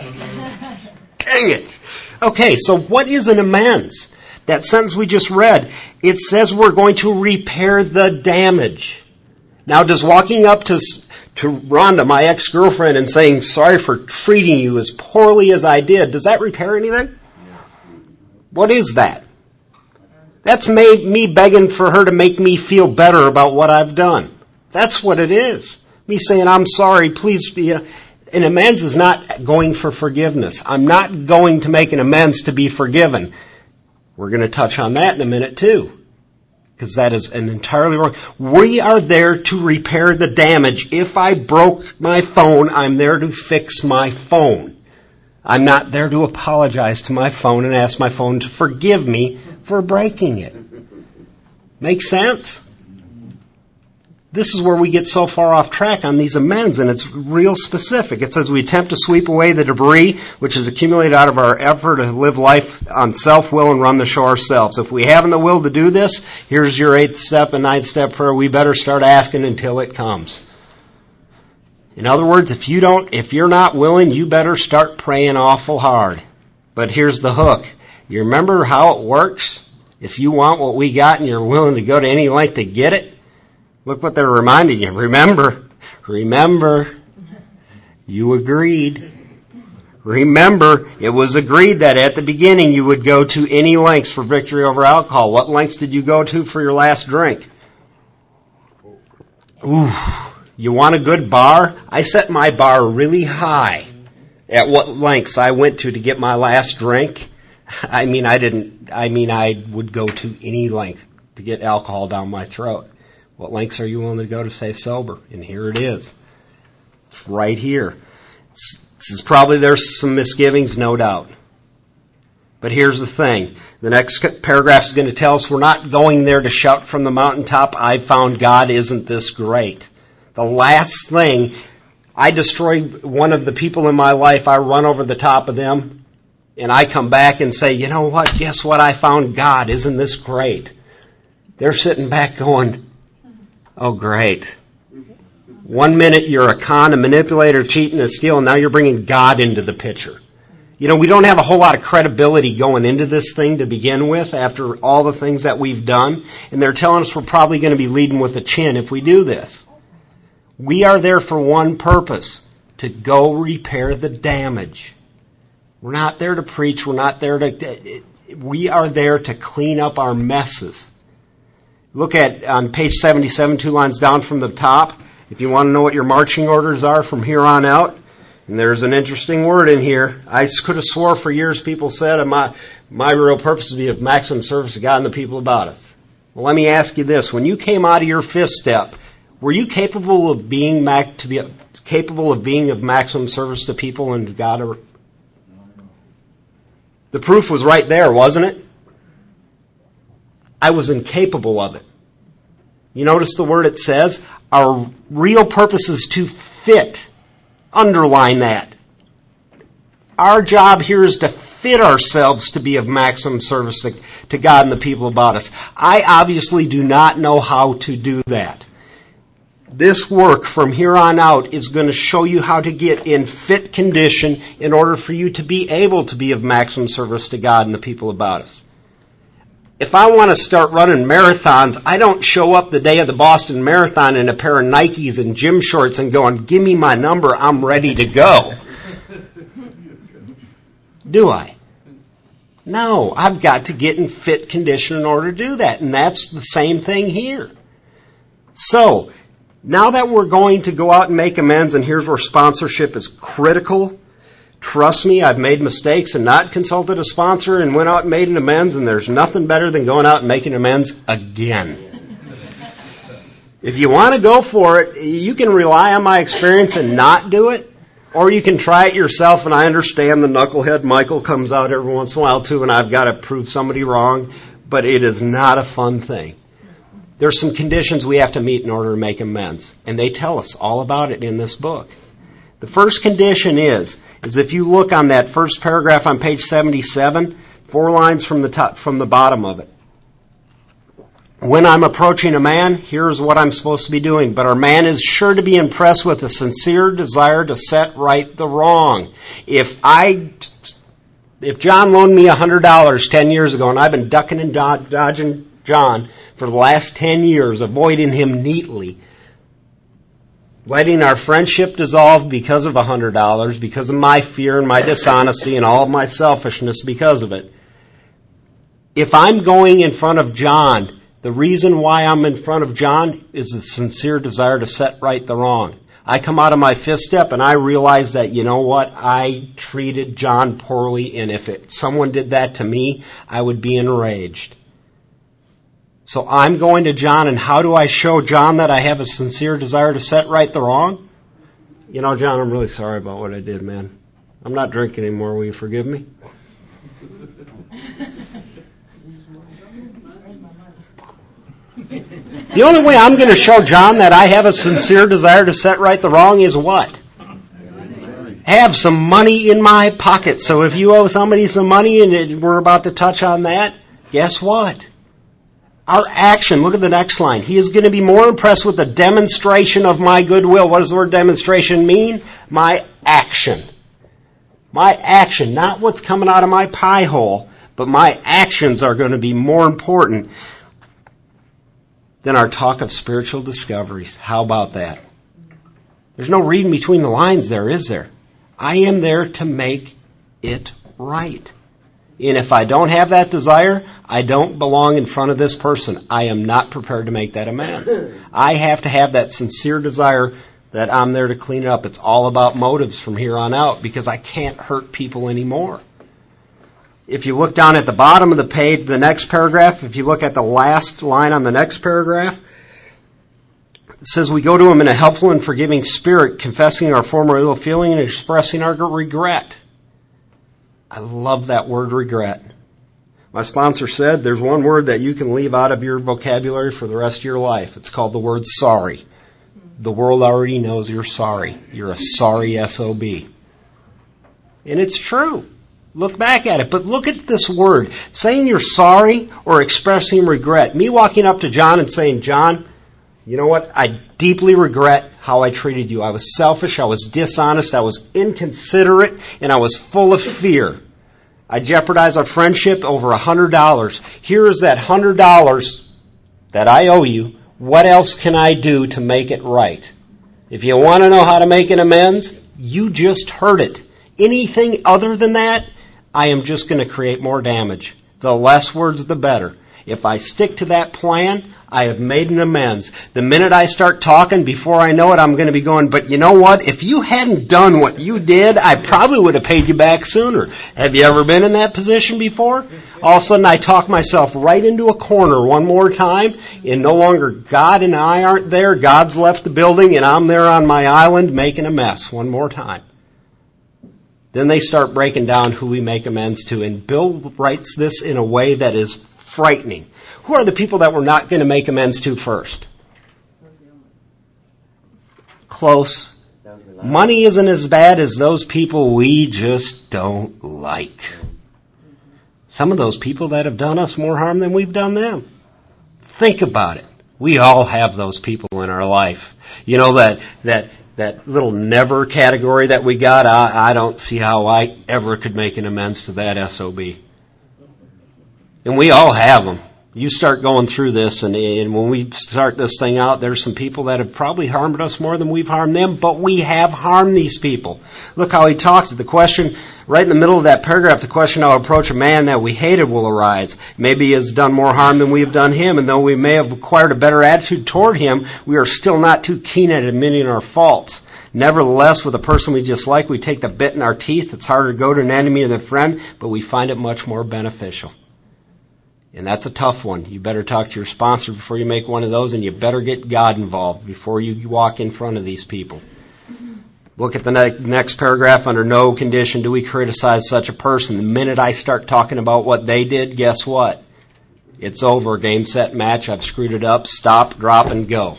it. Okay, so what is an amends? That sentence we just read, it says we're going to repair the damage. Now, does walking up to Rhonda, my ex-girlfriend, and saying, sorry for treating you as poorly as I did, does that repair anything? What is that? That's me begging for her to make me feel better about what I've done. That's what it is. Me saying, I'm sorry, please. An amends is not going for forgiveness. I'm not going to make an amends to be forgiven. We're going to touch on that in a minute too. Because that is an entirely wrong. We are there to repair the damage. If I broke my phone, I'm there to fix my phone. I'm not there to apologize to my phone and ask my phone to forgive me for breaking it. Make sense? This is where we get so far off track on these amends, and it's real specific. It says we attempt to sweep away the debris which is accumulated out of our effort to live life on self-will and run the show ourselves. If we haven't the will to do this, here's your 8th step and 9th step prayer. We better start asking until it comes. In other words, if you're not willing, you better start praying awful hard. But here's the hook. You remember how it works? If you want what we got and you're willing to go to any length to get it, look what they're reminding you. Remember, you agreed. Remember, it was agreed that at the beginning you would go to any lengths for victory over alcohol. What lengths did you go to for your last drink? Ooh, you want a good bar? I set my bar really high at what lengths I went to get my last drink. I would go to any length to get alcohol down my throat. What lengths are you willing to go to stay sober? And here it is. It's right here. There's some misgivings, no doubt. But here's the thing. The next paragraph is going to tell us we're not going there to shout from the mountaintop, I found God, isn't this great? The last thing, I destroy one of the people in my life, I run over the top of them, and I come back and say, you know what, guess what, I found God, isn't this great? They're sitting back going, oh great. 1 minute you're a con, a manipulator, cheating, and steal, and now you're bringing God into the picture. You know, we don't have a whole lot of credibility going into this thing to begin with after all the things that we've done, and they're telling us we're probably going to be leading with a chin if we do this. We are there for one purpose, to go repair the damage. We're not there to preach, we are there to clean up our messes. Look at on page 77, 2 lines down from the top, if you want to know what your marching orders are from here on out. And there's an interesting word in here. I could have swore for years people said my real purpose is to be of maximum service to God and the people about us. Well, let me ask you this. When you came out of your 5th step, were you capable of being of maximum service to people and God? The proof was right there, wasn't it? I was incapable of it. You notice the word it says? Our real purpose is to fit. Underline that. Our job here is to fit ourselves to be of maximum service to God and the people about us. I obviously do not know how to do that. This work from here on out is going to show you how to get in fit condition in order for you to be able to be of maximum service to God and the people about us. If I want to start running marathons, I don't show up the day of the Boston Marathon in a pair of Nikes and gym shorts and going, give me my number, I'm ready to go. Do I? No, I've got to get in fit condition in order to do that. And that's the same thing here. So, now that we're going to go out and make amends, and here's where sponsorship is critical. Trust me, I've made mistakes and not consulted a sponsor and went out and made an amends, and there's nothing better than going out and making amends again. If you want to go for it, you can rely on my experience and not do it, or you can try it yourself, and I understand the knucklehead Michael comes out every once in a while too, and I've got to prove somebody wrong, but it is not a fun thing. There's some conditions we have to meet in order to make amends, and they tell us all about it in this book. The first condition is if you look on that first paragraph on page 77, 4 lines from the bottom of it. When I'm approaching a man, here's what I'm supposed to be doing. But our man is sure to be impressed with a sincere desire to set right the wrong. If John loaned me $100 10 years ago, and I've been ducking and dodging John for the last 10 years, avoiding him neatly, letting our friendship dissolve because of $100, because of my fear and my dishonesty and all of my selfishness because of it. If I'm going in front of John, the reason why I'm in front of John is a sincere desire to set right the wrong. I come out of my fifth step and I realize that, you know what, I treated John poorly, and if someone did that to me, I would be enraged. So I'm going to John, and how do I show John that I have a sincere desire to set right the wrong? You know, John, I'm really sorry about what I did, man. I'm not drinking anymore. Will you forgive me? The only way I'm going to show John that I have a sincere desire to set right the wrong is what? Have some money in my pocket. So if you owe somebody some money and we're about to touch on that, guess what? Our action, look at the next line. He is going to be more impressed with the demonstration of my goodwill. What does the word demonstration mean? My action. My action, not what's coming out of my pie hole, but my actions are going to be more important than our talk of spiritual discoveries. How about that? There's no reading between the lines there, is there? I am there to make it right. And if I don't have that desire, I don't belong in front of this person. I am not prepared to make that amends. I have to have that sincere desire that I'm there to clean it up. It's all about motives from here on out, because I can't hurt people anymore. If you look down at the bottom of the page, the next paragraph, if you look at the last line on the next paragraph, it says we go to him in a helpful and forgiving spirit, confessing our former ill feeling and expressing our regret. I love that word, regret. My sponsor said there's one word that you can leave out of your vocabulary for the rest of your life. It's called the word sorry. The world already knows you're sorry. You're a sorry SOB. And it's true. Look back at it. But look at this word. Saying you're sorry or expressing regret. Me walking up to John and saying, John, you know what? I deeply regret how I treated you. I was selfish. I was dishonest. I was inconsiderate. And I was full of fear. I jeopardized our friendship over $100. Here is that $100 that I owe you. What else can I do to make it right? If you want to know how to make an amends, you just heard it. Anything other than that, I am just going to create more damage. The less words, the better. If I stick to that plan, I have made an amends. The minute I start talking, before I know it, I'm going to be going, but you know what? If you hadn't done what you did, I probably would have paid you back sooner. Have you ever been in that position before? All of a sudden, I talk myself right into a corner one more time, and no longer God and I aren't there. God's left the building, and I'm there on my island making a mess one more time. Then they start breaking down who we make amends to. And Bill writes this in a way that is frightening. Who are the people that we're not going to make amends to first? Close. Money isn't as bad as those people we just don't like. Some of those people that have done us more harm than we've done them. Think about it. We all have those people in our life. You know, that little never category that we got, I don't see how I ever could make an amends to that SOB. And we all have them. You start going through this, and when we start this thing out, there's some people that have probably harmed us more than we've harmed them, but we have harmed these people. Look how he talks. The question, right in the middle of that paragraph, the question how to approach a man that we hated will arise. Maybe he has done more harm than we have done him, and though we may have acquired a better attitude toward him, we are still not too keen at admitting our faults. Nevertheless, with a person we dislike, we take the bit in our teeth. It's harder to go to an enemy than a friend, but we find it much more beneficial. And that's a tough one. You better talk to your sponsor before you make one of those, and you better get God involved before you walk in front of these people. Look at the next paragraph. Under no condition do we criticize such a person. The minute I start talking about what they did, guess what? It's over. Game, set, match. I've screwed it up. Stop, drop, and go.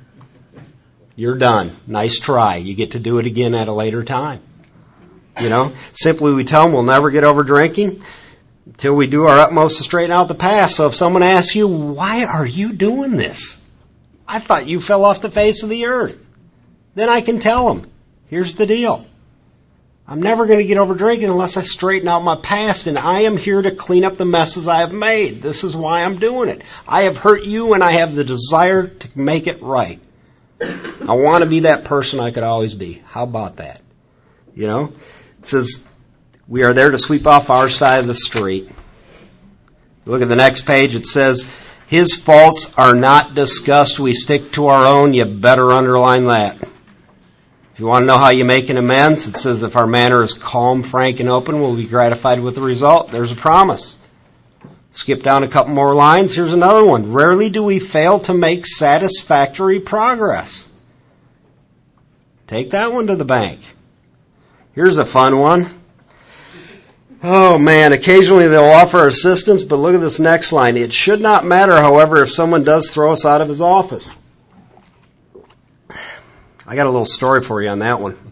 You're done. Nice try. You get to do it again at a later time. You know, simply we tell them we'll never get over drinking until we do our utmost to straighten out the past. So if someone asks you, why are you doing this? I thought you fell off the face of the earth. Then I can tell them, here's the deal. I'm never going to get over drinking unless I straighten out my past, and I am here to clean up the messes I have made. This is why I'm doing it. I have hurt you, and I have the desire to make it right. I want to be that person I could always be. How about that? You know, it says, we are there to sweep off our side of the street. Look at the next page. It says, his faults are not discussed. We stick to our own. You better underline that. If you want to know how you make an amends, it says, if our manner is calm, frank, and open, we'll be gratified with the result. There's a promise. Skip down a couple more lines. Here's another one. Rarely do we fail to make satisfactory progress. Take that one to the bank. Here's a fun one. Oh man, occasionally they'll offer assistance, but look at this next line. It should not matter, however, if someone does throw us out of his office. I got a little story for you on that one.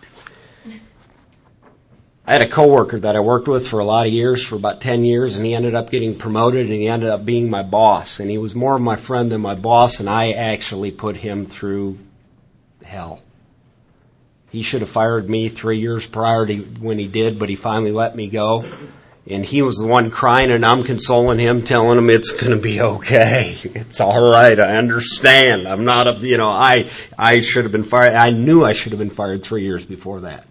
I had a coworker that I worked with for a lot of years, for about 10 years, and he ended up getting promoted, and he ended up being my boss. And he was more of my friend than my boss, and I actually put him through hell. He should have fired me 3 years prior to when he did, but he finally let me go. And he was the one crying, and I'm consoling him, telling him it's going to be okay. It's all right. I understand. I'm not I should have been fired. I knew I should have been fired 3 years before that.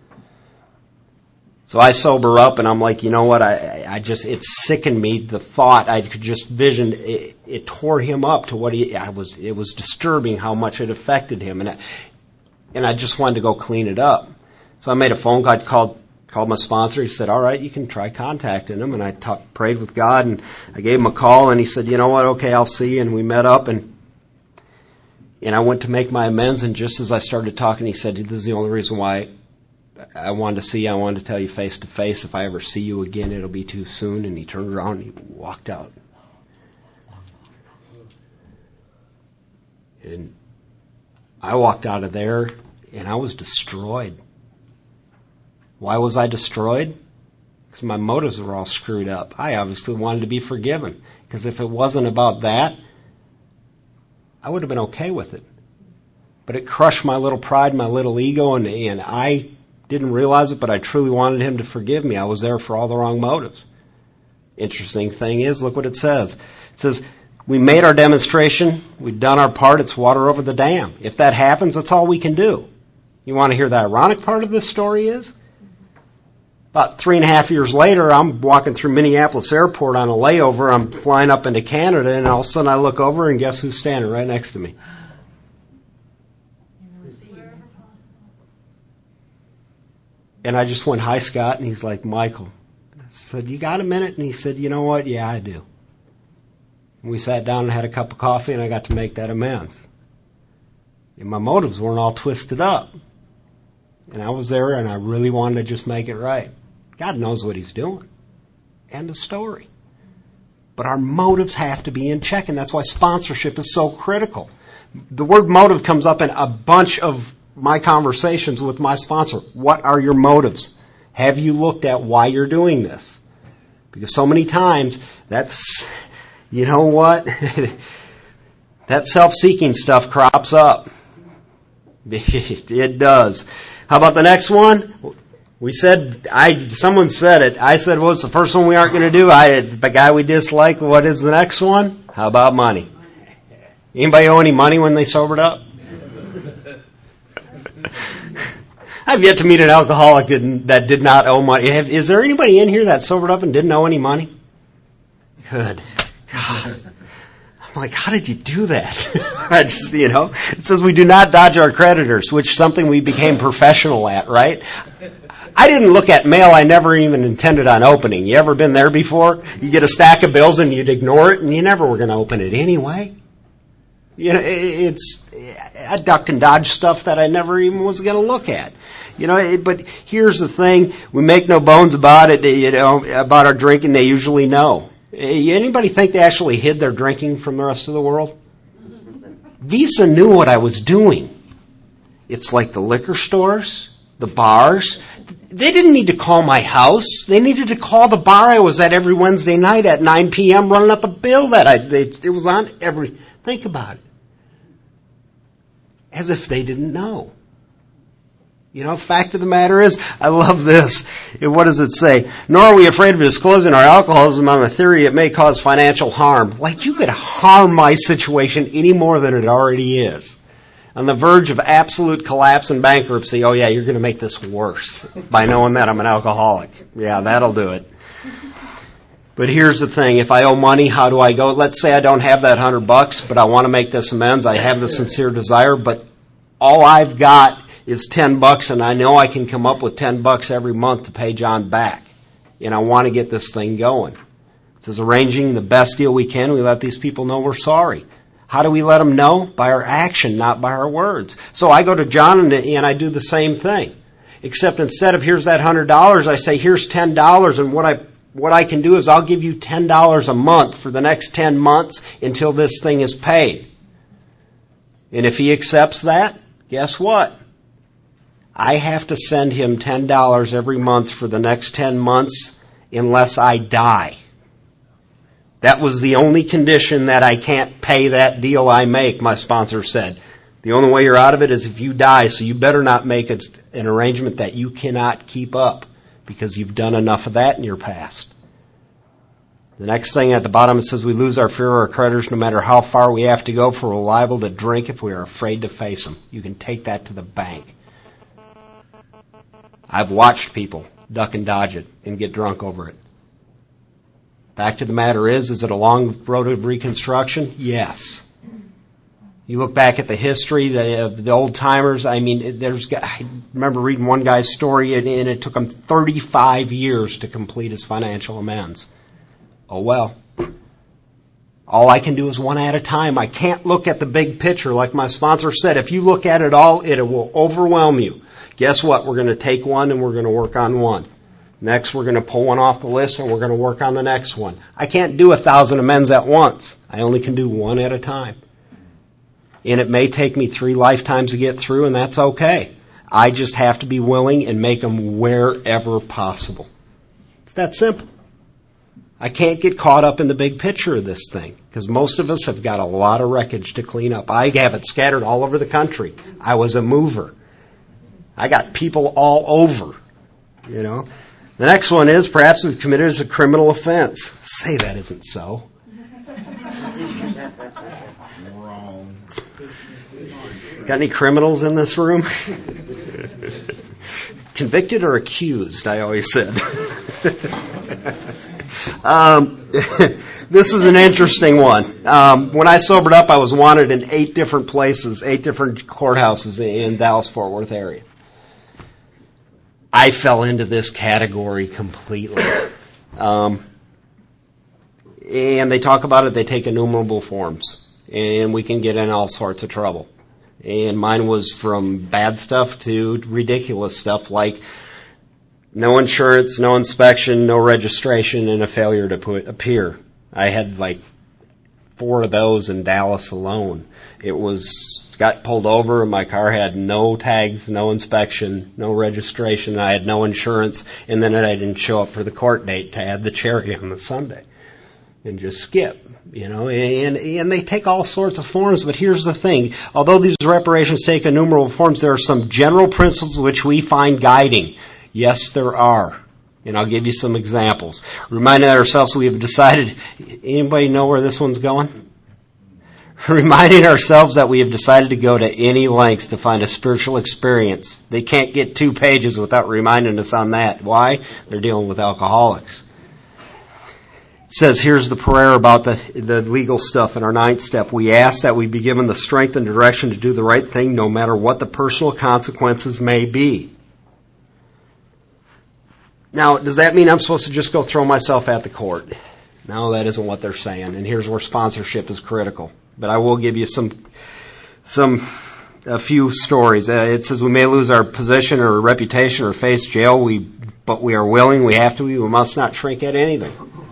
So I sober up, and I'm like, you know what? It sickened me, the thought. I could just vision it tore him up to what it was disturbing how much it affected him. And I just wanted to go clean it up. So I made a phone call, called my sponsor. He said, all right, you can try contacting him. And I prayed with God, and I gave him a call, and he said, you know what, okay, I'll see you. And we met up, and I went to make my amends, and just as I started talking, he said, this is the only reason why I wanted to see you. I wanted to tell you face to face. If I ever see you again, it'll be too soon. And he turned around and he walked out. And I walked out of there, and I was destroyed. Why was I destroyed? Because my motives were all screwed up. I obviously wanted to be forgiven. Because if it wasn't about that, I would have been okay with it. But it crushed my little pride, my little ego, and I didn't realize it, but I truly wanted him to forgive me. I was there for all the wrong motives. Interesting thing is, look what it says. It says, we made our demonstration. We've done our part. It's water over the dam. If that happens, that's all we can do. You want to hear the ironic part of this story is? About 3.5 years later, I'm walking through Minneapolis Airport on a layover. I'm flying up into Canada, and all of a sudden I look over, and guess who's standing right next to me? And I just went, hi, Scott. And he's like, Michael. I said, you got a minute? And he said, you know what? Yeah, I do. And we sat down and had a cup of coffee, and I got to make that amends. And my motives weren't all twisted up. And I was there and I really wanted to just make it right. God knows what He's doing. End of story. But our motives have to be in check, and that's why sponsorship is so critical. The word motive comes up in a bunch of my conversations with my sponsor. What are your motives? Have you looked at why you're doing this? Because so many times, that's, you know what? That self-seeking stuff crops up. It does. How about the next one? Someone said it. I said, what's the first one we aren't going to do? The guy we dislike. What is the next one? How about money? Anybody owe any money when they sobered up? I've yet to meet an alcoholic that did not owe money. Is there anybody in here that sobered up and didn't owe any money? Good. God. I'm like, how did you do that? It says we do not dodge our creditors, which is something we became professional at, right? I didn't look at mail I never even intended on opening. You ever been there before? You get a stack of bills and you'd ignore it and you never were going to open it anyway. I ducked and dodged stuff that I never even was going to look at. But here's the thing. We make no bones about it, about our drinking. They usually know. Anybody think they actually hid their drinking from the rest of the world? Visa knew what I was doing. It's like the liquor stores, the bars. They didn't need to call my house. They needed to call the bar I was at every Wednesday night at 9 p.m. running up a bill that it was on every... Think about it. As if they didn't know. Fact of the matter is, I love this. What does it say? Nor are we afraid of disclosing our alcoholism on the theory it may cause financial harm. Like you could harm my situation any more than it already is. On the verge of absolute collapse and bankruptcy, oh yeah, you're going to make this worse by knowing that I'm an alcoholic. Yeah, that'll do it. But here's the thing. If I owe money, how do I go? Let's say I don't have that $100, but I want to make this amends. I have the sincere desire, but all I've got is $10, and I know I can come up with $10 every month to pay John back. And I want to get this thing going. It says arranging the best deal we can. We let these people know we're sorry. How do we let them know? By our action, not by our words. So I go to John and I do the same thing. Except instead of here's that $100, I say here's $10, and what I can do is I'll give you $10 a month for the next 10 months until this thing is paid. And if he accepts that, guess what? I have to send him $10 every month for the next 10 months unless I die. That was the only condition that I can't pay that deal I make, my sponsor said. The only way you're out of it is if you die, so you better not make an arrangement that you cannot keep up because you've done enough of that in your past. The next thing at the bottom, it says we lose our fear of our creditors no matter how far we have to go, for we're liable to drink if we are afraid to face them. You can take that to the bank. I've watched people duck and dodge it and get drunk over it. Fact of the matter is it a long road of reconstruction? Yes. You look back at the history of the old timers. I remember reading one guy's story, and it took him 35 years to complete his financial amends. Oh well. All I can do is one at a time. I can't look at the big picture like my sponsor said. If you look at it all, it will overwhelm you. Guess what? We're going to take one and we're going to work on one. Next, we're going to pull one off the list and we're going to work on the next one. I can't do 1,000 amends at once. I only can do one at a time. And it may take me 3 lifetimes to get through, and that's okay. I just have to be willing and make them wherever possible. It's that simple. I can't get caught up in the big picture of this thing because most of us have got a lot of wreckage to clean up. I have it scattered all over the country. I was a mover. I got people all over, The next one is perhaps we've committed a criminal offense. Say that isn't so. Wrong. Got any criminals in this room? Convicted or accused, I always said. This is an interesting one. When I sobered up, I was wanted in 8 different places, 8 different courthouses in Dallas-Fort Worth area. I fell into this category completely. And they talk about it, they take innumerable forms. And we can get in all sorts of trouble. And mine was from bad stuff to ridiculous stuff like no insurance, no inspection, no registration, and a failure to appear. I had like 4 of those in Dallas alone. Got pulled over and my car had no tags, no inspection, no registration, I had no insurance, and then I didn't show up for the court date to add the cherry on the Sunday and just skip, and they take all sorts of forms, but here's the thing. Although these reparations take innumerable forms, there are some general principles which we find guiding. Yes, there are. And I'll give you some examples. Reminding ourselves we have decided, anybody know where this one's going? Reminding ourselves that we have decided to go to any lengths to find a spiritual experience. They can't get 2 pages without reminding us on that. Why? They're dealing with alcoholics. It says, here's the prayer about the legal stuff in our 9th step. We ask that we be given the strength and direction to do the right thing no matter what the personal consequences may be. Now, does that mean I'm supposed to just go throw myself at the court? No, that isn't what they're saying. And here's where sponsorship is critical. But I will give you a few stories. It says we may lose our position or reputation or face jail, but we are willing, we have to, we must not shrink at anything.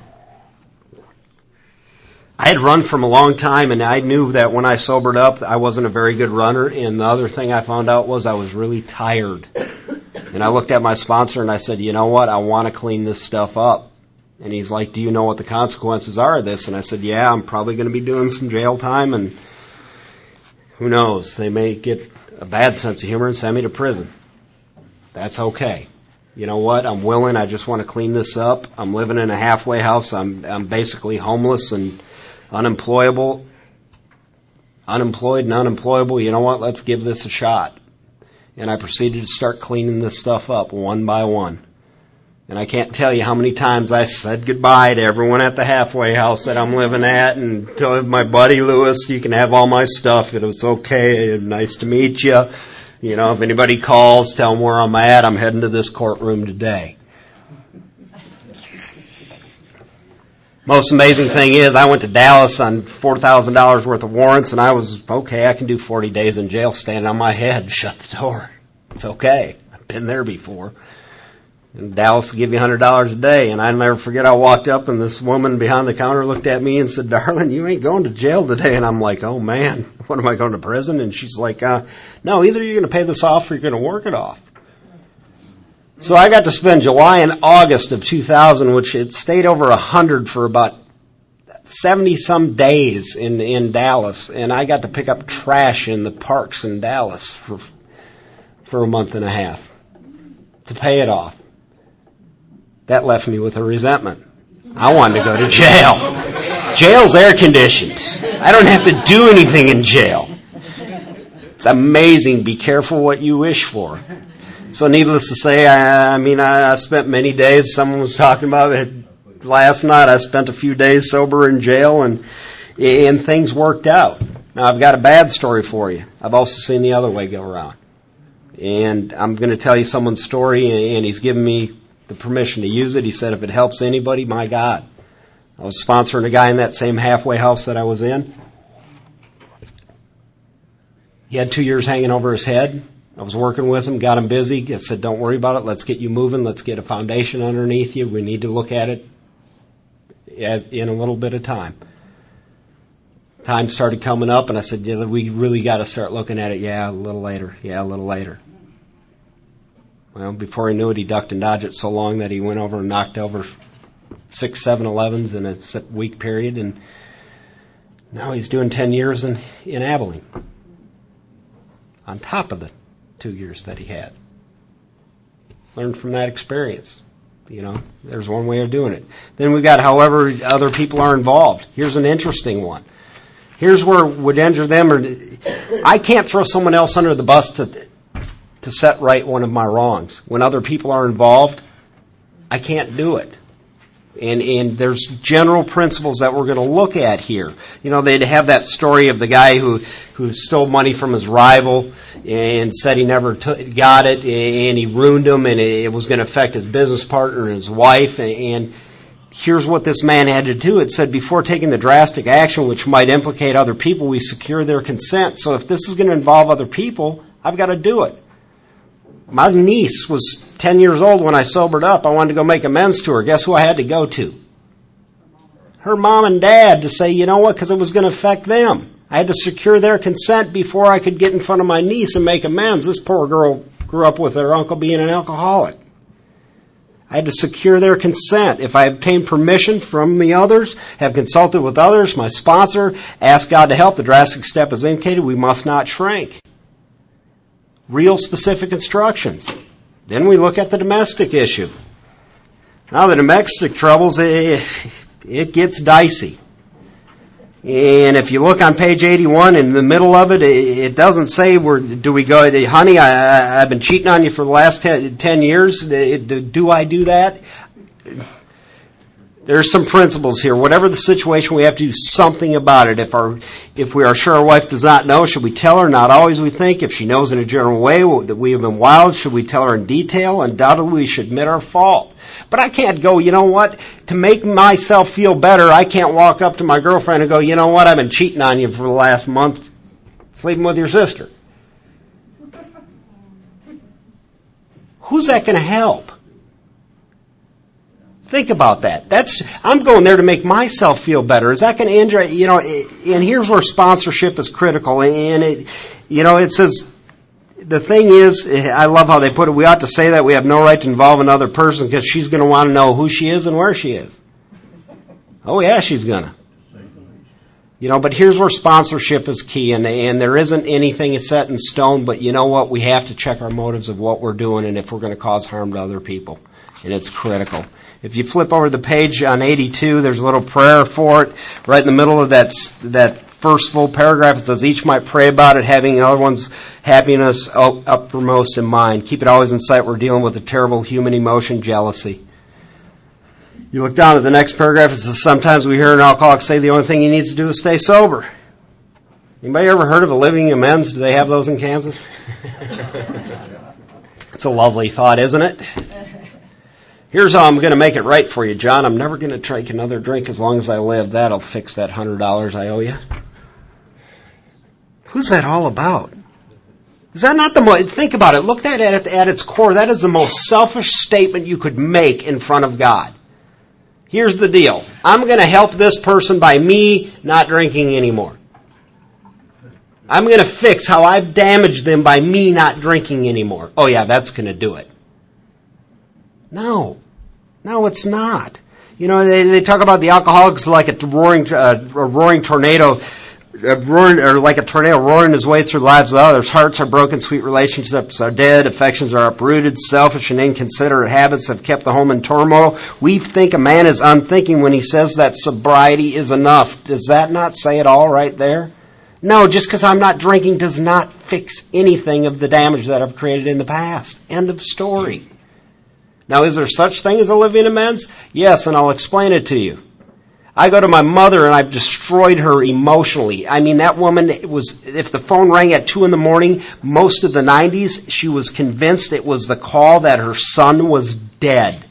I had run from a long time, and I knew that when I sobered up, I wasn't a very good runner. And the other thing I found out was I was really tired. And I looked at my sponsor and I said, you know what, I want to clean this stuff up. And he's like, do you know what the consequences are of this? And I said, yeah, I'm probably going to be doing some jail time, and who knows, they may get a bad sense of humor and send me to prison. That's okay. You know what? I'm willing. I just want to clean this up. I'm living in a halfway house. I'm basically homeless and unemployed and unemployable. You know what? Let's give this a shot. And I proceeded to start cleaning this stuff up one by one. And I can't tell you how many times I said goodbye to everyone at the halfway house that I'm living at, and told my buddy Lewis, you can have all my stuff. It was okay. Nice to meet you. If anybody calls, tell them where I'm at. I'm heading to this courtroom today. Most amazing thing is I went to Dallas on $4,000 worth of warrants, and I was, okay, I can do 40 days in jail standing on my head. Shut the door. It's okay. I've been there before. And Dallas will give you $100 a day. And I'll never forget, I walked up and this woman behind the counter looked at me and said, darling, you ain't going to jail today. And I'm like, oh man, what am I going to prison? And she's like, no, either you're going to pay this off or you're going to work it off. So I got to spend July and August of 2000, which it stayed over 100 for about 70 some days in Dallas. And I got to pick up trash in the parks in Dallas for a month and a half to pay it off. That left me with a resentment. I wanted to go to jail. Jail's air conditioned. I don't have to do anything in jail. It's amazing. Be careful what you wish for. So needless to say, I've spent many days, someone was talking about it last night, I spent a few days sober in jail and things worked out. Now I've got a bad story for you. I've also seen the other way go around. And I'm going to tell you someone's story, and he's given me the permission to use it. He said, if it helps anybody, my God. I was sponsoring a guy in that same halfway house that I was in. He had 2 years hanging over his head. I was working with him, got him busy. I said, don't worry about it. Let's get you moving. Let's get a foundation underneath you. We need to look at it in a little bit of time. Time started coming up, and I said, we really got to start looking at it. Yeah, a little later. Yeah, a little later. Well, before he knew it, he ducked and dodged it so long that he went over and knocked over 6, 7 11s in a week period, and now he's doing 10 years in Abilene on top of the 2 years that he had. Learned from that experience. There's one way of doing it. Then we've got however other people are involved. Here's an interesting one. Here's where would injure them, or I can't throw someone else under the bus to set right one of my wrongs. When other people are involved, I can't do it. And there's general principles that we're going to look at here. They'd have that story of the guy who stole money from his rival and said he never got it, and he ruined him, and it was going to affect his business partner and his wife. And here's what this man had to do. It said, before taking the drastic action which might implicate other people, we secure their consent. So if this is going to involve other people, I've got to do it. My niece was 10 years old when I sobered up. I wanted to go make amends to her. Guess who I had to go to? Her mom and dad, to say, you know what, because it was going to affect them. I had to secure their consent before I could get in front of my niece and make amends. This poor girl grew up with her uncle being an alcoholic. I had to secure their consent. If I obtained permission from the others, have consulted with others, my sponsor, asked God to help, the drastic step is indicated, we must not shrink. Real specific instructions. Then we look at the domestic issue. Now the domestic troubles, it gets dicey. And if you look on page 81, in the middle of it, it doesn't say, do we go, honey, I've been cheating on you for the last 10 years. Do I do that? There's some principles here. Whatever the situation, we have to do something about it. If we are sure our wife does not know, should we tell her? Not always, we think. If she knows in a general way that we have been wild, should we tell her in detail? Undoubtedly, we should admit our fault. But I can't go, you know what? To make myself feel better, I can't walk up to my girlfriend and go, you know what? I've been cheating on you for the last month, sleeping with your sister. Who's that going to help? Think about that. I'm going there to make myself feel better. Is that going to injure? And here's where sponsorship is critical. And it says, the thing is, I love how they put it, we ought to say that we have no right to involve another person because she's going to want to know who she is and where she is. Oh yeah, she's going to. But here's where sponsorship is key, and there isn't anything set in stone, but you know what? We have to check our motives of what we're doing and if we're going to cause harm to other people. And it's critical. If you flip over the page on 82, there's a little prayer for it. Right in the middle of that first full paragraph, it says, each might pray about it, having the other one's happiness uppermost in mind. Keep it always in sight. We're dealing with a terrible human emotion, jealousy. You look down at the next paragraph, it says, sometimes we hear an alcoholic say the only thing he needs to do is stay sober. Anybody ever heard of a living amends? Do they have those in Kansas? It's a lovely thought, isn't it? Here's how I'm going to make it right for you, John. I'm never going to take another drink as long as I live. That'll fix that $100 I owe you. Who's that all about? Is that not the most... Think about it. Look at it at its core. That is the most selfish statement you could make in front of God. Here's the deal. I'm going to help this person by me not drinking anymore. I'm going to fix how I've damaged them by me not drinking anymore. Oh yeah, that's going to do it. No, it's not. They talk about the alcoholics like a roaring tornado, like a tornado roaring his way through the lives of others. Hearts are broken, sweet relationships are dead, affections are uprooted, selfish and inconsiderate habits have kept the home in turmoil. We think a man is unthinking when he says that sobriety is enough. Does that not say it all right there? No, just because I'm not drinking does not fix anything of the damage that I've created in the past. End of story. Now, is there such thing as a living amends? Yes, and I'll explain it to you. I go to my mother and I've destroyed her emotionally. I mean, that woman if the phone rang at 2 a.m, most of the 90s, she was convinced it was the call that her son was dead.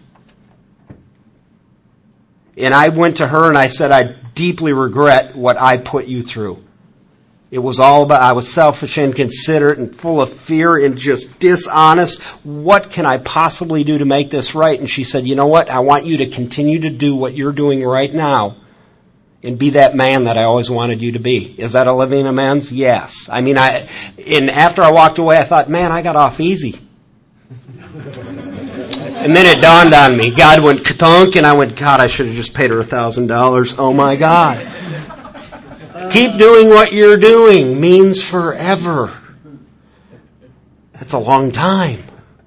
And I went to her and I said, I deeply regret what I put you through. It was all about, I was selfish, inconsiderate, and full of fear and just dishonest. What can I possibly do to make this right? And she said, you know what? I want you to continue to do what you're doing right now and be that man that I always wanted you to be. Is that a living amends? Yes. I mean, and after I walked away, I thought, man, I got off easy. And then it dawned on me. God went ka-thunk, and I went, God, I should have just paid her $1,000. Oh my God. Keep doing what you're doing means forever. That's a long time.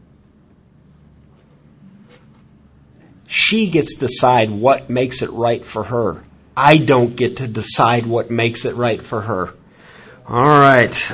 She gets to decide what makes it right for her. I don't get to decide what makes it right for her. All right.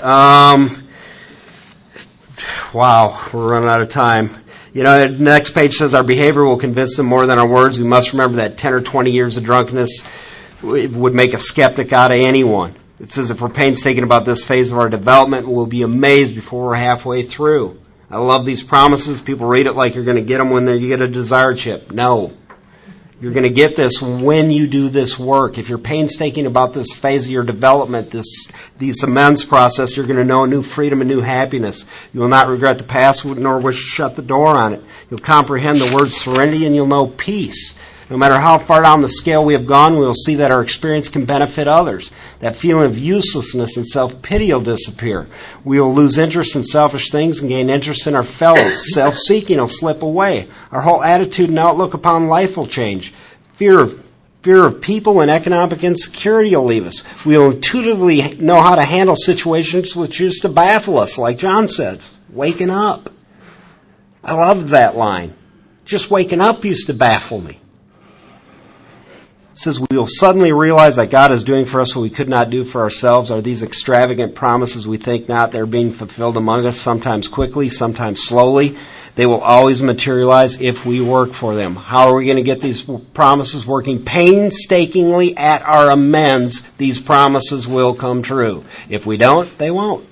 Wow, we're running out of time. The next page says our behavior will convince them more than our words. We must remember that 10 or 20 years of drunkenness would make a skeptic out of anyone. It says if we're painstaking about this phase of our development, we'll be amazed before we're halfway through. I love these promises. People read it like you're going to get them when you get a desired chip. No. You're going to get this when you do this work. If you're painstaking about this phase of your development, these amends process, you're going to know new freedom and new happiness. You will not regret the past, nor wish to shut the door on it. You'll comprehend the word serenity, and you'll know peace. No matter how far down the scale we have gone, we will see that our experience can benefit others. That feeling of uselessness and self-pity will disappear. We will lose interest in selfish things and gain interest in our fellows. Self-seeking will slip away. Our whole attitude and outlook upon life will change. Fear of people and economic insecurity will leave us. We will intuitively know how to handle situations which used to baffle us, like John said, waking up. I loved that line. Just waking up used to baffle me. It says we will suddenly realize that God is doing for us what we could not do for ourselves. Are these extravagant promises we think not? They're being fulfilled among us, sometimes quickly, sometimes slowly. They will always materialize if we work for them. How are we going to get these promises? Working painstakingly at our amends, these promises will come true. If we don't, they won't.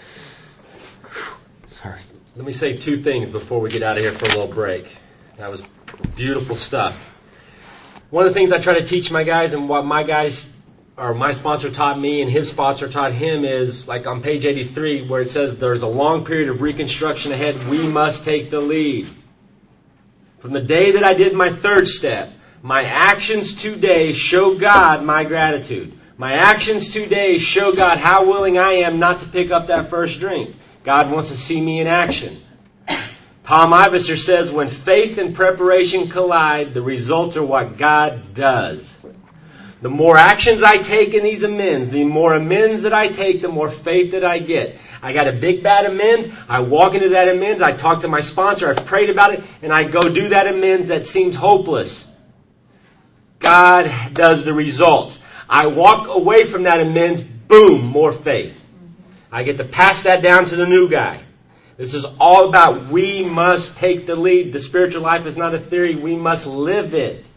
Sorry. Let me say two things before we get out of here for a little break. That was beautiful stuff. One of the things I try to teach my guys, and what my sponsor taught me and his sponsor taught him, is like on page 83 where it says there's a long period of reconstruction ahead. We must take the lead. From the day that I did my third step, my actions today show God my gratitude. My actions today show God how willing I am not to pick up that first drink. God wants to see me in action. Tom Iverser says, when faith and preparation collide, the results are what God does. The more actions I take in these amends, the more amends that I take, the more faith that I get. I got a big bad amends. I walk into that amends. I talk to my sponsor. I've prayed about it. And I go do that amends that seems hopeless. God does the results. I walk away from that amends. Boom, more faith. I get to pass that down to the new guy. This is all about we must take the lead. The spiritual life is not a theory. We must live it.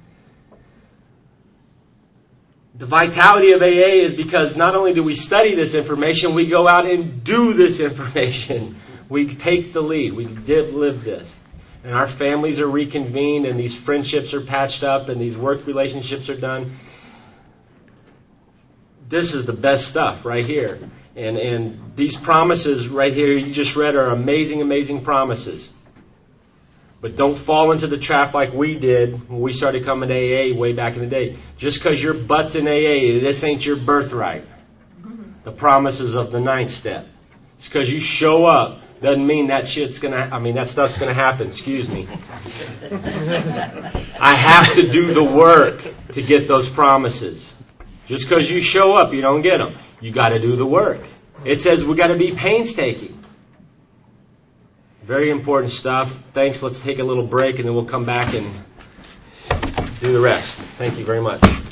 The vitality of AA is because not only do we study this information, we go out and do this information. We take the lead. We live this. And our families are reconvened, and these friendships are patched up, and these work relationships are done. This is the best stuff right here. And these promises right here you just read are amazing, amazing promises. But don't fall into the trap like we did when we started coming to AA way back in the day. Just because your butt's in AA, this ain't your birthright. The promises of the 9th step. Just because you show up doesn't mean that stuff's gonna happen, excuse me. I have to do the work to get those promises. Just because you show up, you don't get them. You got to do the work. It says we got to be painstaking. Very important stuff. Thanks. Let's take a little break and then we'll come back and do the rest. Thank you very much.